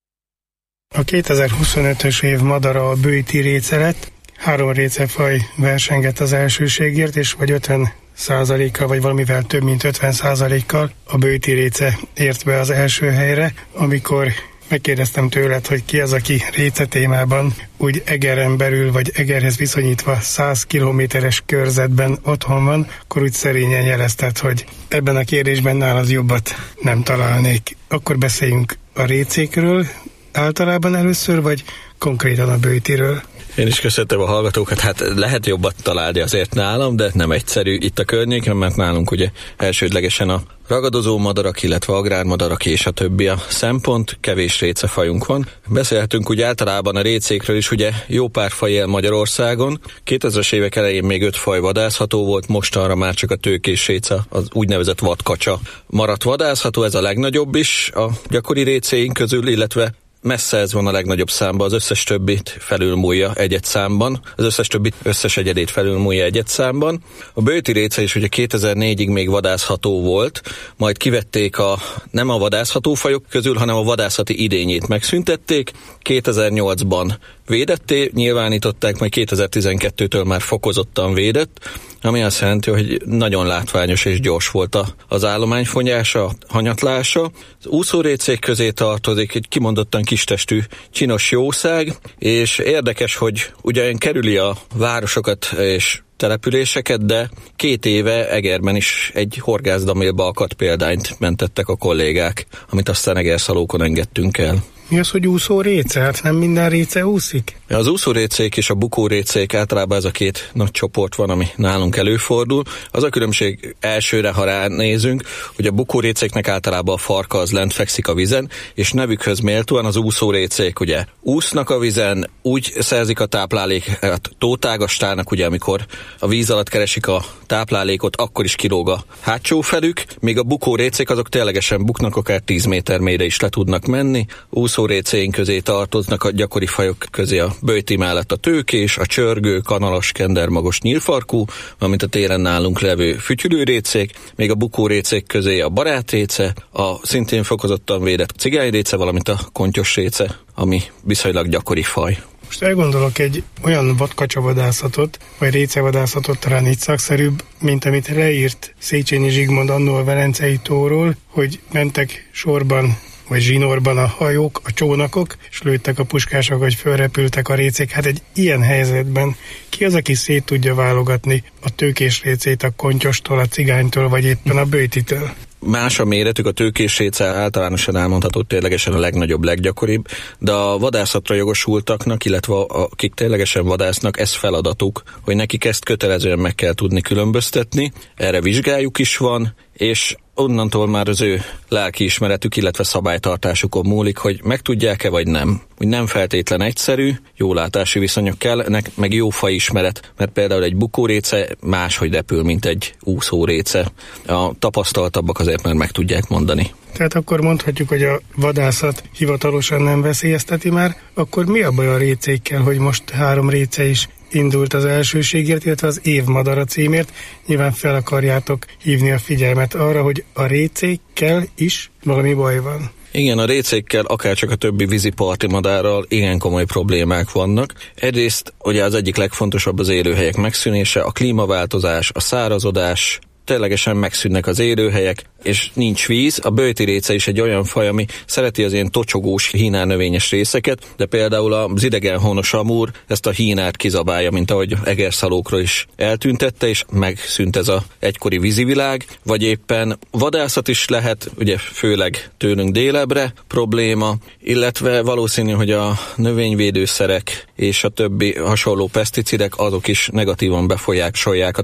A 2025-ös év madara a böjti réce lett. 3 récefaj versengett az elsőségért, és vagy 50%-kal, vagy valamivel több mint 50%-kal a böjti réce ért be az első helyre. Amikor megkérdeztem tőled, hogy ki az, aki réce témában úgy egeren belül, vagy egerhez viszonyítva 100 kilométeres körzetben otthon van, akkor úgy szerényen jelezted, hogy ebben a kérdésben nálad jobbat nem találnék. Akkor beszéljünk a récékről általában először, vagy konkrétan a böjtiről. Én is köszöntöm a hallgatókat, hát lehet jobbat találni azért nálam, de nem egyszerű itt a környéken, mert nálunk ugye elsődlegesen a ragadozó madarak, illetve agrármadarak és a többi a szempont, kevés récefajunk van. Beszélhetünk úgy általában a récékről is, ugye jó pár faj él Magyarországon. 2000-es évek elején még 5 faj vadászható volt, mostanra már csak a tőkés réca, az úgynevezett vadkacsa maradt vadászható, ez a legnagyobb is a gyakori récéink közül, illetve messze ez van a legnagyobb számban, az összes többit felülmúlja egyed számban, az összes többi összes egyedét felülmúlja egyed számban. A böjti réce is ugye 2004-ig még vadászható volt, majd kivették nem a vadászható fajok közül, hanem a vadászati idényét megszüntették, 2008-ban védetté nyilvánították, majd 2012-től már fokozottan védett, ami azt jelenti, hogy nagyon látványos és gyors volt az állományfonyása, hanyatlása. Az úszórécék közé tartozik egy kimondottan kistestű csinos jószág, és érdekes, hogy ugyan kerüli a városokat és településeket, de 2 éve Egerben is egy horgászdamélba akadt példányt mentettek a kollégák, amit aztán Egerszalókon engedtünk el. Mi az, hogy úszó réce? Hát nem minden réce úszik? Az úszórécék és a bukórécék, általában ez a 2 nagy csoport van, ami nálunk előfordul. Az a különbség elsőre, ha ránézünk, hogy a bukórécéknek általában a farka az lent fekszik a vízen, és nevükhöz méltóan az úszórécék ugye úsznak a vízen, úgy szerzik a táplálékot, tótágastálnak, ugye amikor a víz alatt keresik a táplálékot, akkor is kilóg a hátsó felük, míg a bukórécék azok ténylegesen buknak, akár 10 méter mélyre is le tudnak menni. Úszórécéink közé tartoznak a gyakori fajok közé a böjti mellett a tőkés, a csörgő, kanalas, kendermagos, nyílfarkú, valamint a téren nálunk levő fütyülőrécék, még a bukórécék közé a barátréce, a szintén fokozottan védett cigányréce, valamint a kontyosréce, ami viszonylag gyakori faj. Most elgondolok egy olyan vadkacsavadászatot, vagy récevadászatot, talán így szakszerűbb, mint amit leírt Széchenyi Zsigmond annól a Velencei tóról, hogy mentek sorban vagy zsinórban a hajók, a csónakok, és lőttek a puskások, hogy fölrepültek a récék. Hát egy ilyen helyzetben ki az, aki szét tudja válogatni a tőkés récét a kontyostól, a cigánytól, vagy éppen a böjtitől? Más a méretük, a tőkés réce általánosan elmondható ténylegesen a legnagyobb, leggyakoribb, de a vadászatra jogosultaknak, illetve akik ténylegesen vadásznak, ez feladatuk, hogy nekik ezt kötelezően meg kell tudni különböztetni, erre vizsgájuk is van, és onnantól már az ő lelkiismeretük, illetve szabálytartásukon múlik, hogy meg tudják-e vagy nem. Úgy nem feltétlen egyszerű, jó látási viszonyok kellenek, meg jó fajismeret, mert például egy bukóréce máshogy repül, mint egy úszóréce. A tapasztaltabbak azért már meg tudják mondani. Tehát akkor mondhatjuk, hogy a vadászat hivatalosan nem veszélyezteti már, akkor mi a baj a récékkel, hogy most 3 réce is indult az elsőségért, illetve az évmadara címért? Nyilván fel akarjátok hívni a figyelmet arra, hogy a récékkel is valami baj van. Igen, a récékkel, akárcsak a többi víziparti madárral igen komoly problémák vannak. Egyrészt ugye az egyik legfontosabb az élőhelyek megszűnése, a klímaváltozás, a szárazodás, ténylegesen megszűnnek az élőhelyek, és nincs víz. A böjti réce is egy olyan faj, ami szereti az ilyen tocsogós hínárnövényes részeket, de például az idegenhonos amúr ezt a hínát kizabálja, mint ahogy egerszalókra is eltüntette, és megszűnt ez a egykori vízivilág, vagy éppen vadászat is lehet, ugye főleg tőlünk délebre probléma, illetve valószínű, hogy a növényvédőszerek és a többi hasonló peszticidek azok is negatívan befolyásolják a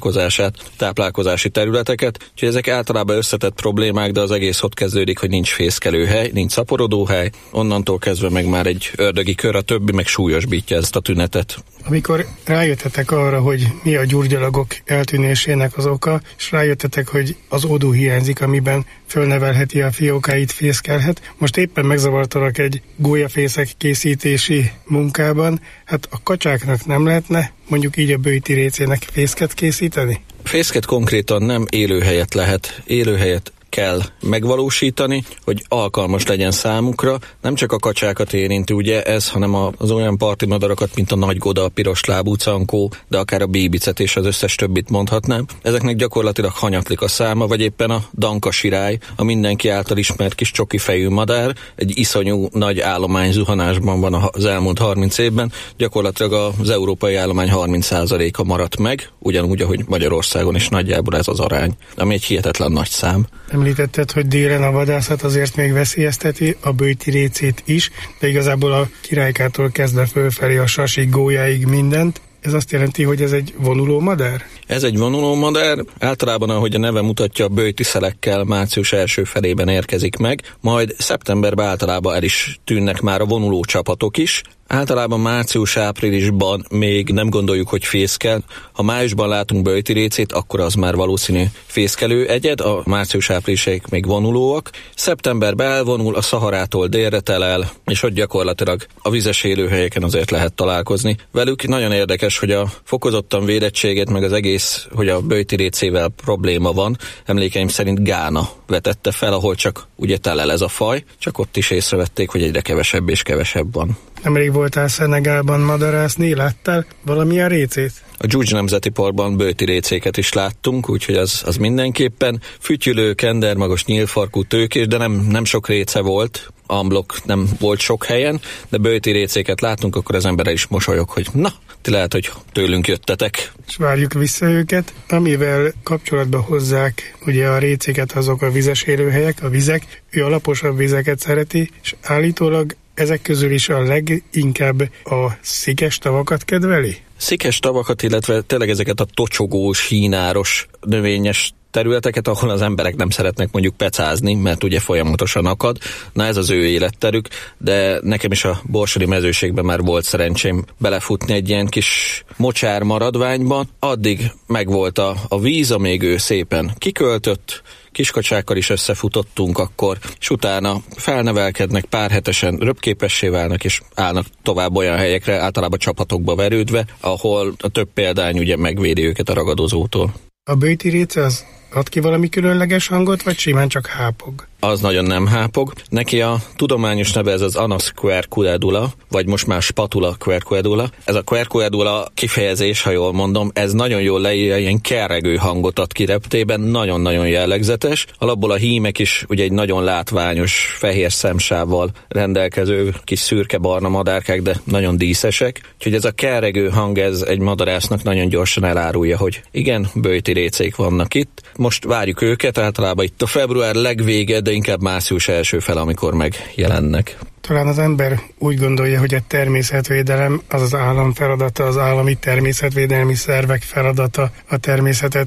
táplálkozási területeket, úgyhogy ezek általában összetett problémák, de az egész ott kezdődik, hogy nincs fészkelőhely, nincs szaporodóhely, onnantól kezdve meg már egy ördögi kör, a többi meg súlyosbítja ezt a tünetet. Amikor rájöttetek arra, hogy mi a gyurgyalagok eltűnésének az oka, és rájöttetek, hogy az odú hiányzik, amiben fölnevelheti a fiókáit, fészkelhet, most éppen megzavartalak egy gólyafészek készítési munkában, hát a kacsáknak nem lehetne mondjuk így a böjti récének fészket készíteni? Fészket konkrétan nem, élőhelyet lehet, élőhelyet kell megvalósítani, hogy alkalmas legyen számukra. Nem csak a kacsákat érinti ugye ez, hanem az olyan parti madarakat, mint a nagygoda, a piroslábú cankó, de akár a bíbicet és az összes többit mondhatnám. Ezeknek gyakorlatilag hanyatlik a száma, vagy éppen a dankasirály, a mindenki által ismert kis csoki fejű madár, egy iszonyú nagy állományzuhanásban van az elmúlt 30 évben, gyakorlatilag az európai állomány 30%-a maradt meg, ugyanúgy, ahogy Magyarországon is nagyjából ez az arány, ami egy hihetetlen nagy szám. Említetted, hogy délen a vadászat azért még veszélyezteti a böjti récét is, de igazából a Királykától kezdve fölfelé a Sasig, Gólyáig mindent. Ez azt jelenti, hogy ez egy vonuló madár? Ez egy vonuló madár, általában, ahogy a neve mutatja, a böjti szelekkel március első felében érkezik meg, majd szeptemberben általában el is tűnnek már a vonuló csapatok is. Általában március-áprilisban még nem gondoljuk, hogy fészkel. Ha májusban látunk böjti récét, akkor az már valószínű fészkelő egyed, a március-áprilisig még vonulóak. Szeptemberben elvonul, a Szaharától délre telel, és ott gyakorlatilag a vizes élőhelyeken azért lehet találkozni velük. Nagyon érdekes, hogy a fokozottan védettséget, meg az egész, hogy a böjti récével probléma van. Emlékeim szerint Gána vetette fel, ahol csak ugye telel ez a faj, csak ott is észrevették, hogy egyre kevesebb és kevesebb van. Nemrég voltál Szenegálban madarászni, láttál valamilyen récét? A Dzsúdzs Nemzeti Parkban böjti récéket is láttunk, úgyhogy az mindenképpen fütyülő, kendermagos, nyílfarkú, tőkés, de nem sok réce volt. Amblok nem volt sok helyen, de böjti récéket láttunk, akkor az emberre is mosolyog, hogy na, ti lehet, hogy tőlünk jöttetek. És várjuk vissza őket, amivel kapcsolatba hozzák ugye a récéket azok a vizes élőhelyek, a vizek, ő a laposabb vizeket szereti, és állítólag ezek közül is a leginkább a szikes tavakat kedveli? Szikes tavakat, illetve tényleg ezeket a tocsogós, hínáros, növényes területeket, ahol az emberek nem szeretnek mondjuk pecázni, mert ugye folyamatosan akad. Na ez az ő életterük, de nekem is a borsodi mezőségben már volt szerencsém belefutni egy ilyen kis mocsár maradványba. Addig megvolt a víz, amíg ő szépen kiköltött, kiskacsákkal is összefutottunk akkor, és utána felnevelkednek, pár hetesen röpképessé válnak, és állnak tovább olyan helyekre, általában csapatokba verődve, ahol a több példány ugye megvédi őket a ragadozótól. A böjti réce az ad ki valami különleges hangot, vagy simán csak hápog? Az nagyon nem hápog. Neki a tudományos neve ez az Anas quercuedula, vagy most már Spatula quercuedula. Ez a quercuedula kifejezés, ha jól mondom, ez nagyon jól leírja, ilyen kerregő hangot ad ki reptében, nagyon-nagyon jellegzetes. Alapból a hímek is ugye egy nagyon látványos fehér szemsávval rendelkező kis szürke-barna madárkák, de nagyon díszesek. Úgyhogy ez a kerregő hang, ez egy madarásznak nagyon gyorsan elárulja, hogy igen, böjti récék vannak itt. Most várjuk őket, általában itt a február legvége, de inkább március első fel, amikor megjelennek. Talán az ember úgy gondolja, hogy a természetvédelem az az állam feladata, az állami természetvédelmi szervek feladata a természetet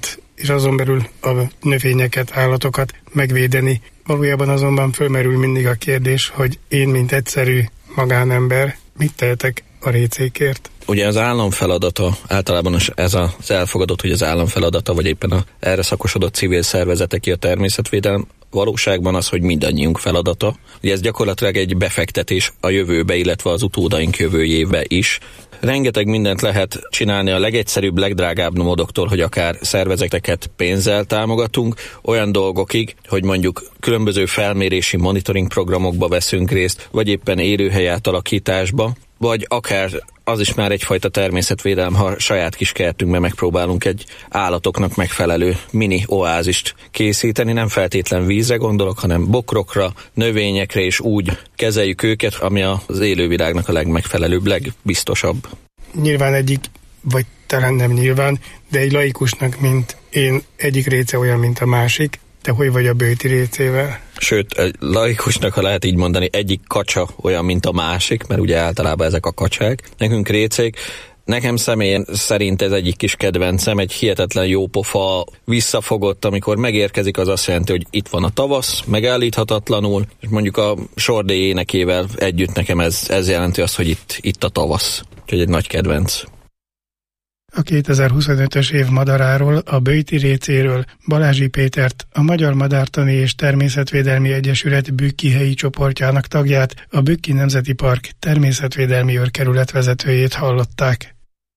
és azon belül a növényeket, állatokat megvédeni. Valójában azonban fölmerül mindig a kérdés, hogy én, mint egyszerű magánember, mit tehetek a récékért? Ugye az állam feladata, általában ez az elfogadott, hogy az állam feladata, vagy éppen a erre szakosodott civil szervezeteké a természetvédelem, valóságban az, hogy mindannyiunk feladata. Ugye ez gyakorlatilag egy befektetés a jövőbe, illetve az utódaink jövőjébe is. Rengeteg mindent lehet csinálni a legegyszerűbb, legdrágább módoktól, hogy akár szervezeteket pénzzel támogatunk, olyan dolgokig, hogy mondjuk különböző felmérési monitoring programokba veszünk részt, vagy éppen élőhely átalakításba, vagy akár az is már egyfajta természetvédelem, ha saját kis kertünkben megpróbálunk egy állatoknak megfelelő mini oázist készíteni, nem feltétlen vízre gondolok, hanem bokrokra, növényekre, és úgy kezeljük őket, ami az élővilágnak a legmegfelelőbb, legbiztosabb. Nyilván egyik, vagy talán nem nyilván, de egy laikusnak, mint én, egyik réce olyan, mint a másik. Te hogy vagy a böjti récével? Sőt, egy laikusnak, ha lehet így mondani, egyik kacsa olyan, mint a másik, mert ugye általában ezek a kacsák. Nekünk récék, nekem személyen szerint ez egyik kis kedvencem, egy hihetetlen jópofa, visszafogott, amikor megérkezik, az azt jelenti, hogy itt van a tavasz, megállíthatatlanul, és mondjuk a Sordé énekével együtt nekem ez jelenti azt, hogy itt a tavasz. Úgyhogy egy nagy kedvenc. A 2025-ös év madaráról, a böjti récéről Balázsi Pétert, a Magyar Madártani és Természetvédelmi Egyesület Bükki helyi csoportjának tagját, a Bükki Nemzeti Park természetvédelmi őrkerület vezetőjét hallották.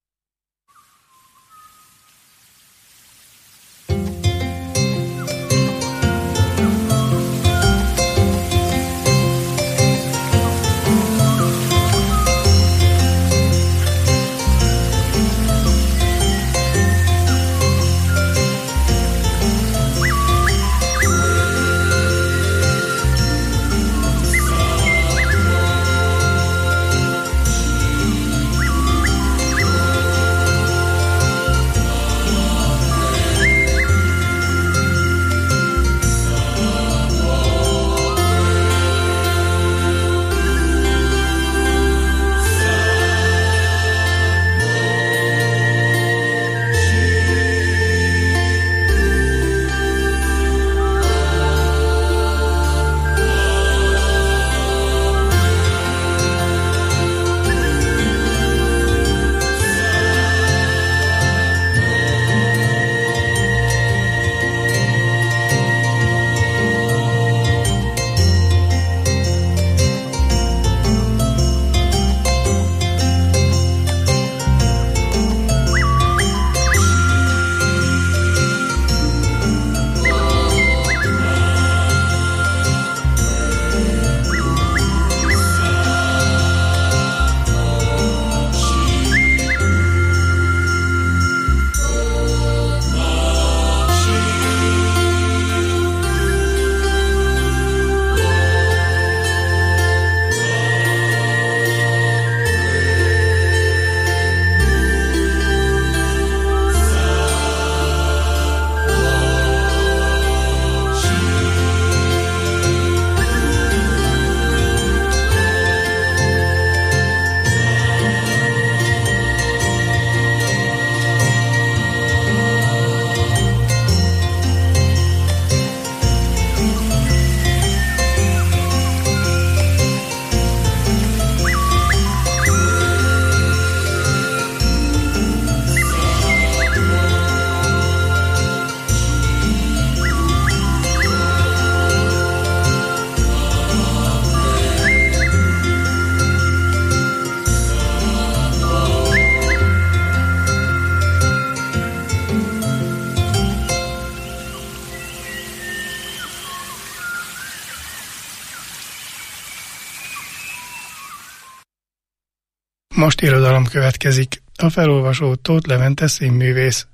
Most irodalom következik. A felolvasó Tóth Levente színművész.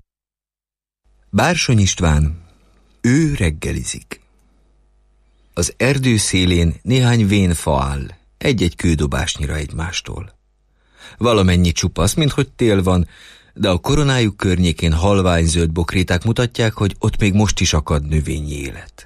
Bársony István, ő reggelizik. Az erdő szélén néhány vén fa áll, egy-egy kődobásnyira egymástól. Valamennyi csupasz, minthogy tél van, de a koronájuk környékén halványgzöld bokréták mutatják, hogy ott még most is akad növényi élet.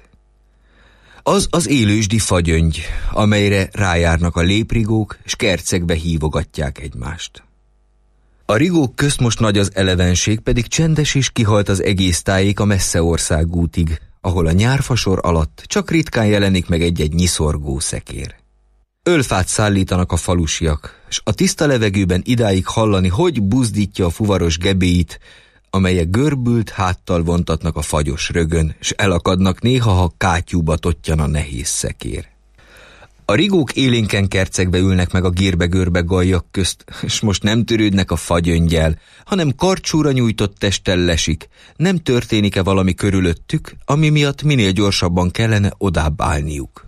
Az élősdi fagyöngy, amelyre rájárnak a léprigók, s kercekbe hívogatják egymást. A rigók közt most nagy az elevenség, pedig csendes és kihalt az egész tájék a messze országútig, ahol a nyárfasor alatt csak ritkán jelenik meg egy-egy nyiszorgó szekér. Ölfát szállítanak a falusiak, s a tiszta levegőben idáig hallani, hogy buzdítja a fuvaros gebéit, amelyek görbült háttal vontatnak a fagyos rögön, s elakadnak néha, ha kátyúba tottyan a nehéz szekér. A rigók élénken kercekbe ülnek meg a gérbe-görbe gajjak közt, és most nem törődnek a fagyöngyel, hanem karcsúra nyújtott testtel lesik. Nem történik-e valami körülöttük, ami miatt minél gyorsabban kellene odább állniuk?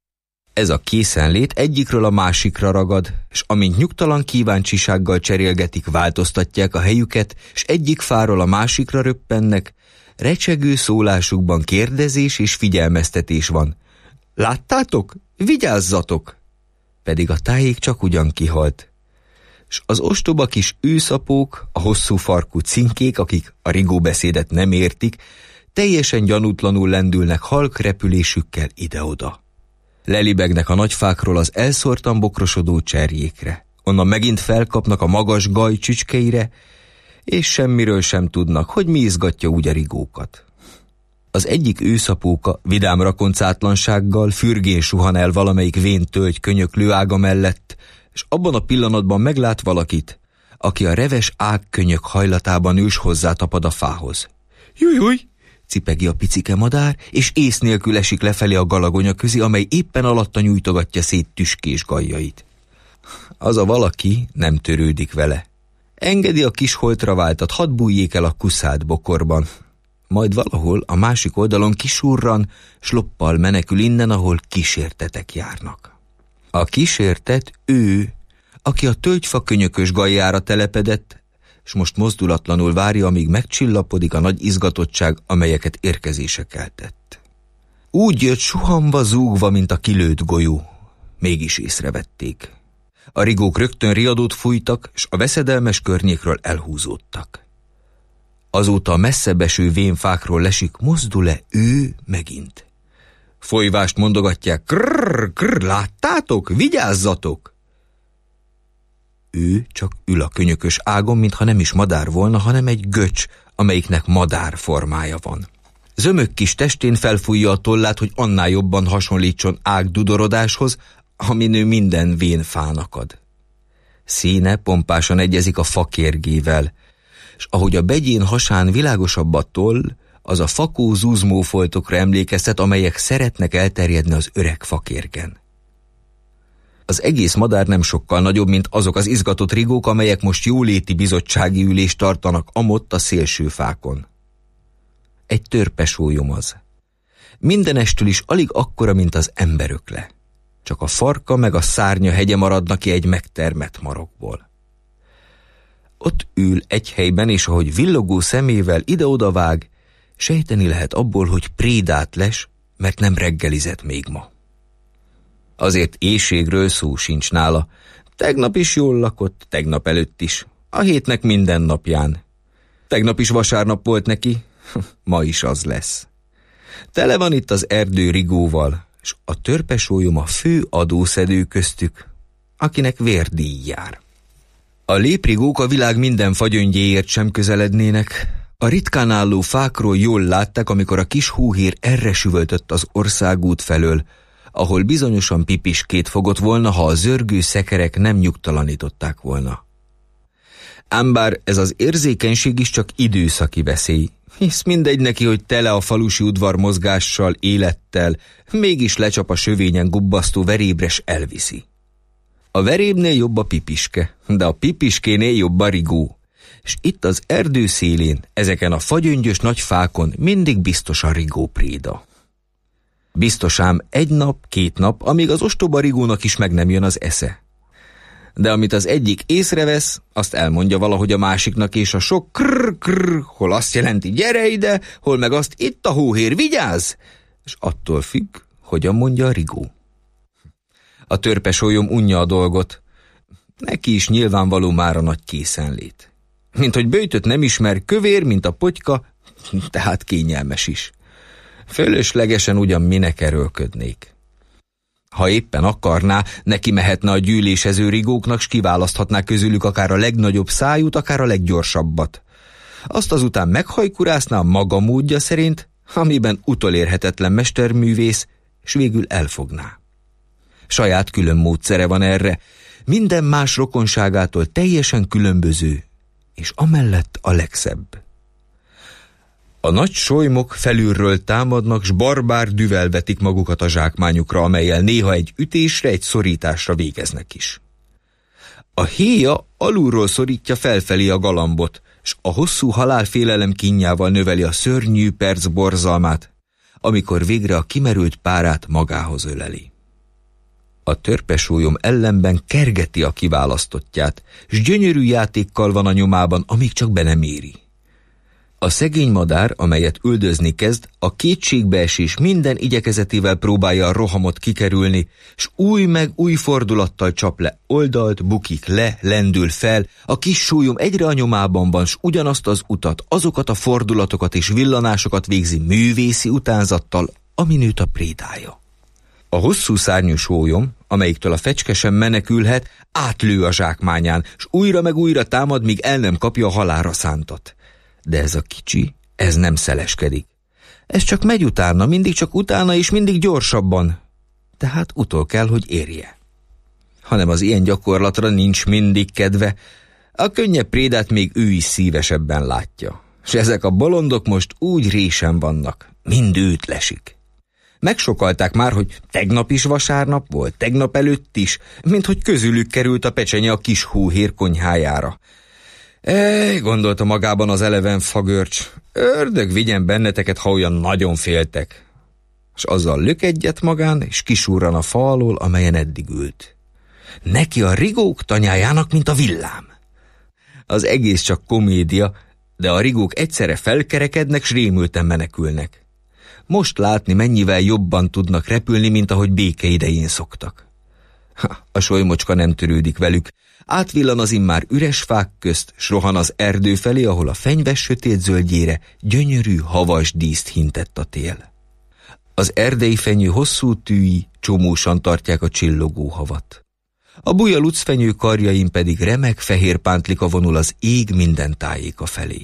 Ez a készenlét egyikről a másikra ragad, és amint nyugtalan kíváncsisággal cserélgetik, változtatják a helyüket, és egyik fáról a másikra röppennek, recsegő szólásukban kérdezés és figyelmeztetés van. Láttátok? Vigyázzatok! Pedig a tájék csak ugyan kihalt. S az ostoba kis őszapók, a hosszú farkú cinkék, akik a rigóbeszédet nem értik, teljesen gyanútlanul lendülnek halk repülésükkel ide-oda. Lelibegnek a nagyfákról az elszórtan bokrosodó cserjékre, onnan megint felkapnak a magas gaj csücskeire, és semmiről sem tudnak, hogy mi izgatja úgy a rigókat. Az egyik őszapóka vidám rakoncátlansággal fürgén suhan el valamelyik vén tölgy könyöklő ága mellett, és abban a pillanatban meglát valakit, aki a reves ágkönyök hajlatában ős hozzátapad a fához. Jújjúj! Cipegi a picike madár, és ész nélkül esik lefelé a galagonya közé, amely éppen alatta nyújtogatja szét tüskés gajjait. Az a valaki nem törődik vele. Engedi a kis holtra váltat, hadd bújjék el a kuszád bokorban. Majd valahol a másik oldalon kisurran, s loppal menekül innen, ahol kísértetek járnak. A kísértet ő, aki a tölgyfa könyökös gajjára telepedett, s most mozdulatlanul várja, amíg megcsillapodik a nagy izgatottság, amelyeket érkezése keltett. Úgy jött suhanva, zúgva, mint a kilőtt golyó. Mégis észrevették. A rigók rögtön riadót fújtak, s a veszedelmes környékről elhúzódtak. Azóta a messzebb eső vénfákról lesik, mozdul-e ő megint. Folyvást mondogatják, krrr, krrr, láttátok? Vigyázzatok! Ő csak ül a könyökös ágon, mintha nem is madár volna, hanem egy göcs, amelyiknek madár formája van. Zömök kis testén felfújja a tollát, hogy annál jobban hasonlítson ágdudorodáshoz, amin ő minden vén fának ad. Színe pompásan egyezik a fakérgével, s ahogy a begyén hasán világosabb a toll, az a fakó zúzmó foltokra emlékeztet, amelyek szeretnek elterjedni az öreg fakérgen. Az egész madár nem sokkal nagyobb, mint azok az izgatott rigók, amelyek most jóléti bizottsági ülést tartanak amott a szélső fákon. Egy törpesólyom az. Mindenestül is alig akkora, mint az emberökle. Csak a farka meg a szárnya hegye maradnak ki egy megtermett marokból. Ott ül egy helyben, és ahogy villogó szemével ide-oda vág, sejteni lehet abból, hogy prédát les, mert nem reggelizett még ma. Azért éhségről szó sincs nála. Tegnap is jól lakott, tegnap előtt is. A hétnek minden napján. Tegnap is vasárnap volt neki, ma is az lesz. Tele van itt az erdő rigóval, és a törpesólyom a fő adószedő köztük, akinek vérdíj jár. A léprigók a világ minden fagyöngyéért sem közelednének. A ritkán álló fákról jól látták, amikor a kis hóhér erre süvöltött az országút felől, ahol bizonyosan pipiskét fogott volna, ha a zörgő szekerek nem nyugtalanították volna. Ám bár ez az érzékenység is csak időszaki veszély, hisz mindegy neki, hogy tele a falusi udvar mozgással, élettel, mégis lecsap a sövényen gubbasztó verébre, s elviszi. A verébnél jobb a pipiske, de a pipiskénél jobb a rigó, és itt az erdő szélén, ezeken a fagyöngyös nagy fákon mindig biztos a rigópréda. Biztosám egy nap, 2 nap, amíg az ostoba rigónak is meg nem jön az esze. De amit az egyik észrevesz, azt elmondja valahogy a másiknak, és a sok krrr, hol azt jelenti, gyere ide, hol meg azt, itt a hóhér, vigyázz! És attól függ, hogyan mondja a rigó. A törpesólyom unja a dolgot. Neki is nyilvánvaló már a nagy készenlét. Mint hogy böjtöt nem ismer, kövér, mint a potyka, tehát kényelmes is. Fölöslegesen ugyan minek erőlködnék. Ha éppen akarná, neki mehetne a gyűlésező rigóknak, s kiválaszthatná közülük akár a legnagyobb szájút, akár a leggyorsabbat. Azt azután meghajkurászná a maga módja szerint, amiben utolérhetetlen mesterművész, s végül elfogná. Saját külön módszere van erre, minden más rokonságától teljesen különböző, és amellett a legszebb. A nagy solymok felülről támadnak, s barbár düvel vetik magukat a zsákmányukra, amellyel néha egy ütésre, egy szorításra végeznek is. A héja alulról szorítja felfelé a galambot, s a hosszú halálfélelem kínjával növeli a szörnyű perc borzalmát, amikor végre a kimerült párát magához öleli. A törpesólyom ellenben kergeti a kiválasztottját, s gyönyörű játékkal van a nyomában, amíg csak be nem éri. A szegény madár, amelyet üldözni kezd, a kétségbeesés minden igyekezetével próbálja a rohamot kikerülni, s új meg új fordulattal csap le, oldalt, bukik le, lendül fel, a kis sólyom egyre a nyomában van, s ugyanazt az utat, azokat a fordulatokat és villanásokat végzi művészi utánzattal, amin őt a prédája. A hosszú szárnyú sólyom, amelyiktől a fecske sem menekülhet, átlő a zsákmányán, s újra meg újra támad, míg el nem kapja a halálra szántat. De ez a kicsi, ez nem szeleskedik. Ez csak megy utána, mindig csak utána és mindig gyorsabban. Tehát utol kell, hogy érje. Hanem az ilyen gyakorlatra nincs mindig kedve, a könnyebb prédát még ő is szívesebben látja. És ezek a bolondok most úgy résen vannak, mind őt lesik. Megsokalták már, hogy tegnap is vasárnap volt, tegnap előtt is, mint hogy közülük került a pecsenye a kis hóhér konyhájára. Gondolta magában az eleven fagörcs, ördög vigyen benneteket, ha olyan nagyon féltek. És azzal lök egyet magán, és kisurran a fa alól, amelyen eddig ült. Neki a rigók tanyájának, mint a villám. Az egész csak komédia, de a rigók egyszerre felkerekednek, s rémülten menekülnek. Most látni, mennyivel jobban tudnak repülni, mint ahogy béke idején szoktak. A solymocska nem törődik velük, átvillan az immár üres fák közt, s rohan az erdő felé, ahol a fenyves sötét zöldjére gyönyörű havas díszt hintett a tél. Az erdei fenyő hosszú tűi csomósan tartják a csillogó havat. A buja lucfenyő karjain pedig remek fehér pántlika vonul az ég minden tájéka felé.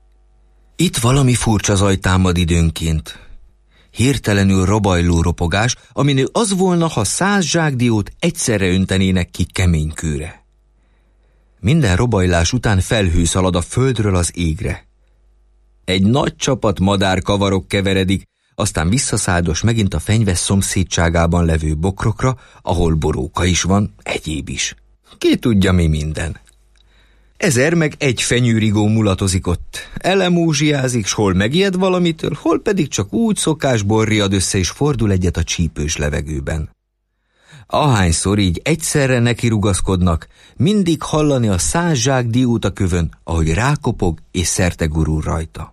Itt valami furcsa zaj támad időnként. Hirtelenül robajló ropogás, aminő az volna, ha 100 zsákdiót egyszerre öntenének ki kemény kőre. Minden robajlás után felhő szalad a földről az égre. Egy nagy csapat madárkavarok keveredik, aztán visszaszáldos megint a fenyves szomszédságában levő bokrokra, ahol boróka is van, egyéb is. Ki tudja mi minden. 1000 meg egy fenyőrigó mulatozik ott, elemózsiázik, s hol megijed valamitől, hol pedig csak úgy szokásból riad össze, és fordul egyet a csípős levegőben. Ahányszor így egyszerre nekirugaszkodnak, mindig hallani a 100 zsák diót a kövön, ahogy rákopog és szerte gurul rajta.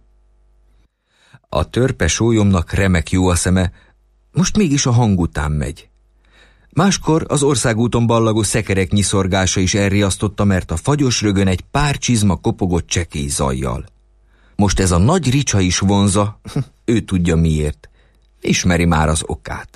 A törpe sólyomnak remek jó a szeme, most mégis a hang után megy. Máskor az országúton ballagó szekerek nyiszorgása is elriasztotta, mert a fagyos rögön egy pár csizma kopogott csekély zajjal. Most ez a nagy ricsa is vonza, ő tudja miért, ismeri már az okát.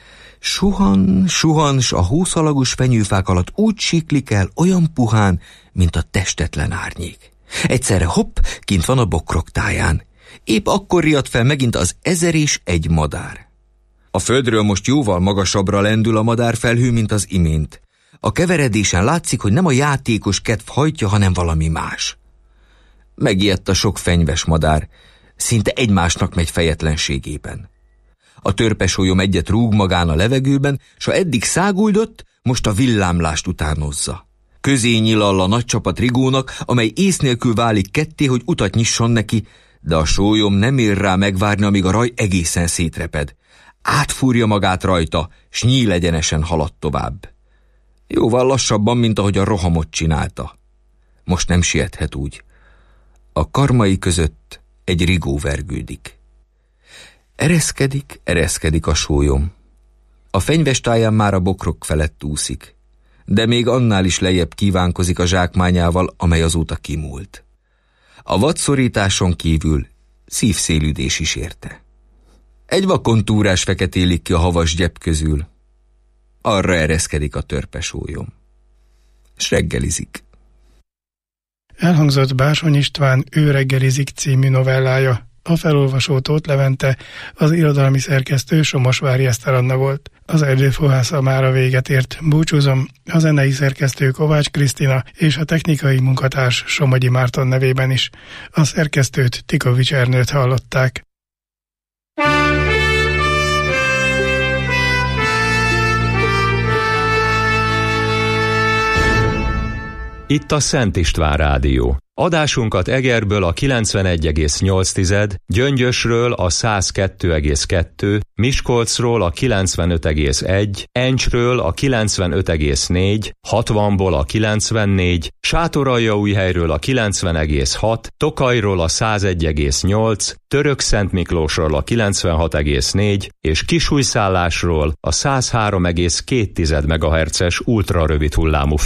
Suhan, s a hószalagos fenyőfák alatt úgy siklik el, olyan puhán, mint a testetlen árnyék. Egyszerre hopp, kint van a bokrok táján. Épp akkor riadt fel megint az 1001 madár. A földről most jóval magasabbra lendül a madárfelhő, mint az imént. A keveredésen látszik, hogy nem a játékos kedv hajtja, hanem valami más. Megijedt a sok fenyves madár, szinte egymásnak megy fejetlenségében. A törpesólyom egyet rúg magán a levegőben, s ha eddig száguldott, most a villámlást utánozza. Közé nyilall a nagy csapat rigónak, amely ész nélkül válik ketté, hogy utat nyisson neki, de a sólyom nem ér rá megvárni, amíg a raj egészen szétreped. Átfúrja magát rajta, s nyíl egyenesen halad tovább. Jóval lassabban, mint ahogy a rohamot csinálta. Most nem siethet úgy. A karmai között egy rigó vergődik. Ereszkedik a sólyom. A fenyves táján már a bokrok felett úszik, de még annál is lejjebb kívánkozik a zsákmányával, amely azóta kimúlt. A vadszorításon kívül szívszélüdés is érte. Egy vakon túrás feketélik ki a havas gyep közül. arra ereszkedik a törpes ólyom. S reggelizik. Elhangzott Bársony István Ő reggelizik című novellája. A felolvasó Tóth Levente, az irodalmi szerkesztő Somosvári Eszter Anna volt. Az Erdőfohásza mára véget ért. Búcsúzom, a zenei szerkesztő Kovács Krisztina és a technikai munkatárs Somogyi Márton nevében is. A szerkesztőt, Tikovics Ernőt hallották. Itt a Szent István Rádió. Adásunkat Egerből a 91,8, Gyöngyösről a 102,2, Miskolcról a 95,1, Encsről a 95,4, 60-ból a 94, Sátoraljaújhelyről a 90,6, Tokajról a 101,8, Törökszentmiklósról a 96,4 és Kisújszállásról a 103,2 MHz-es ultrarövid hullámú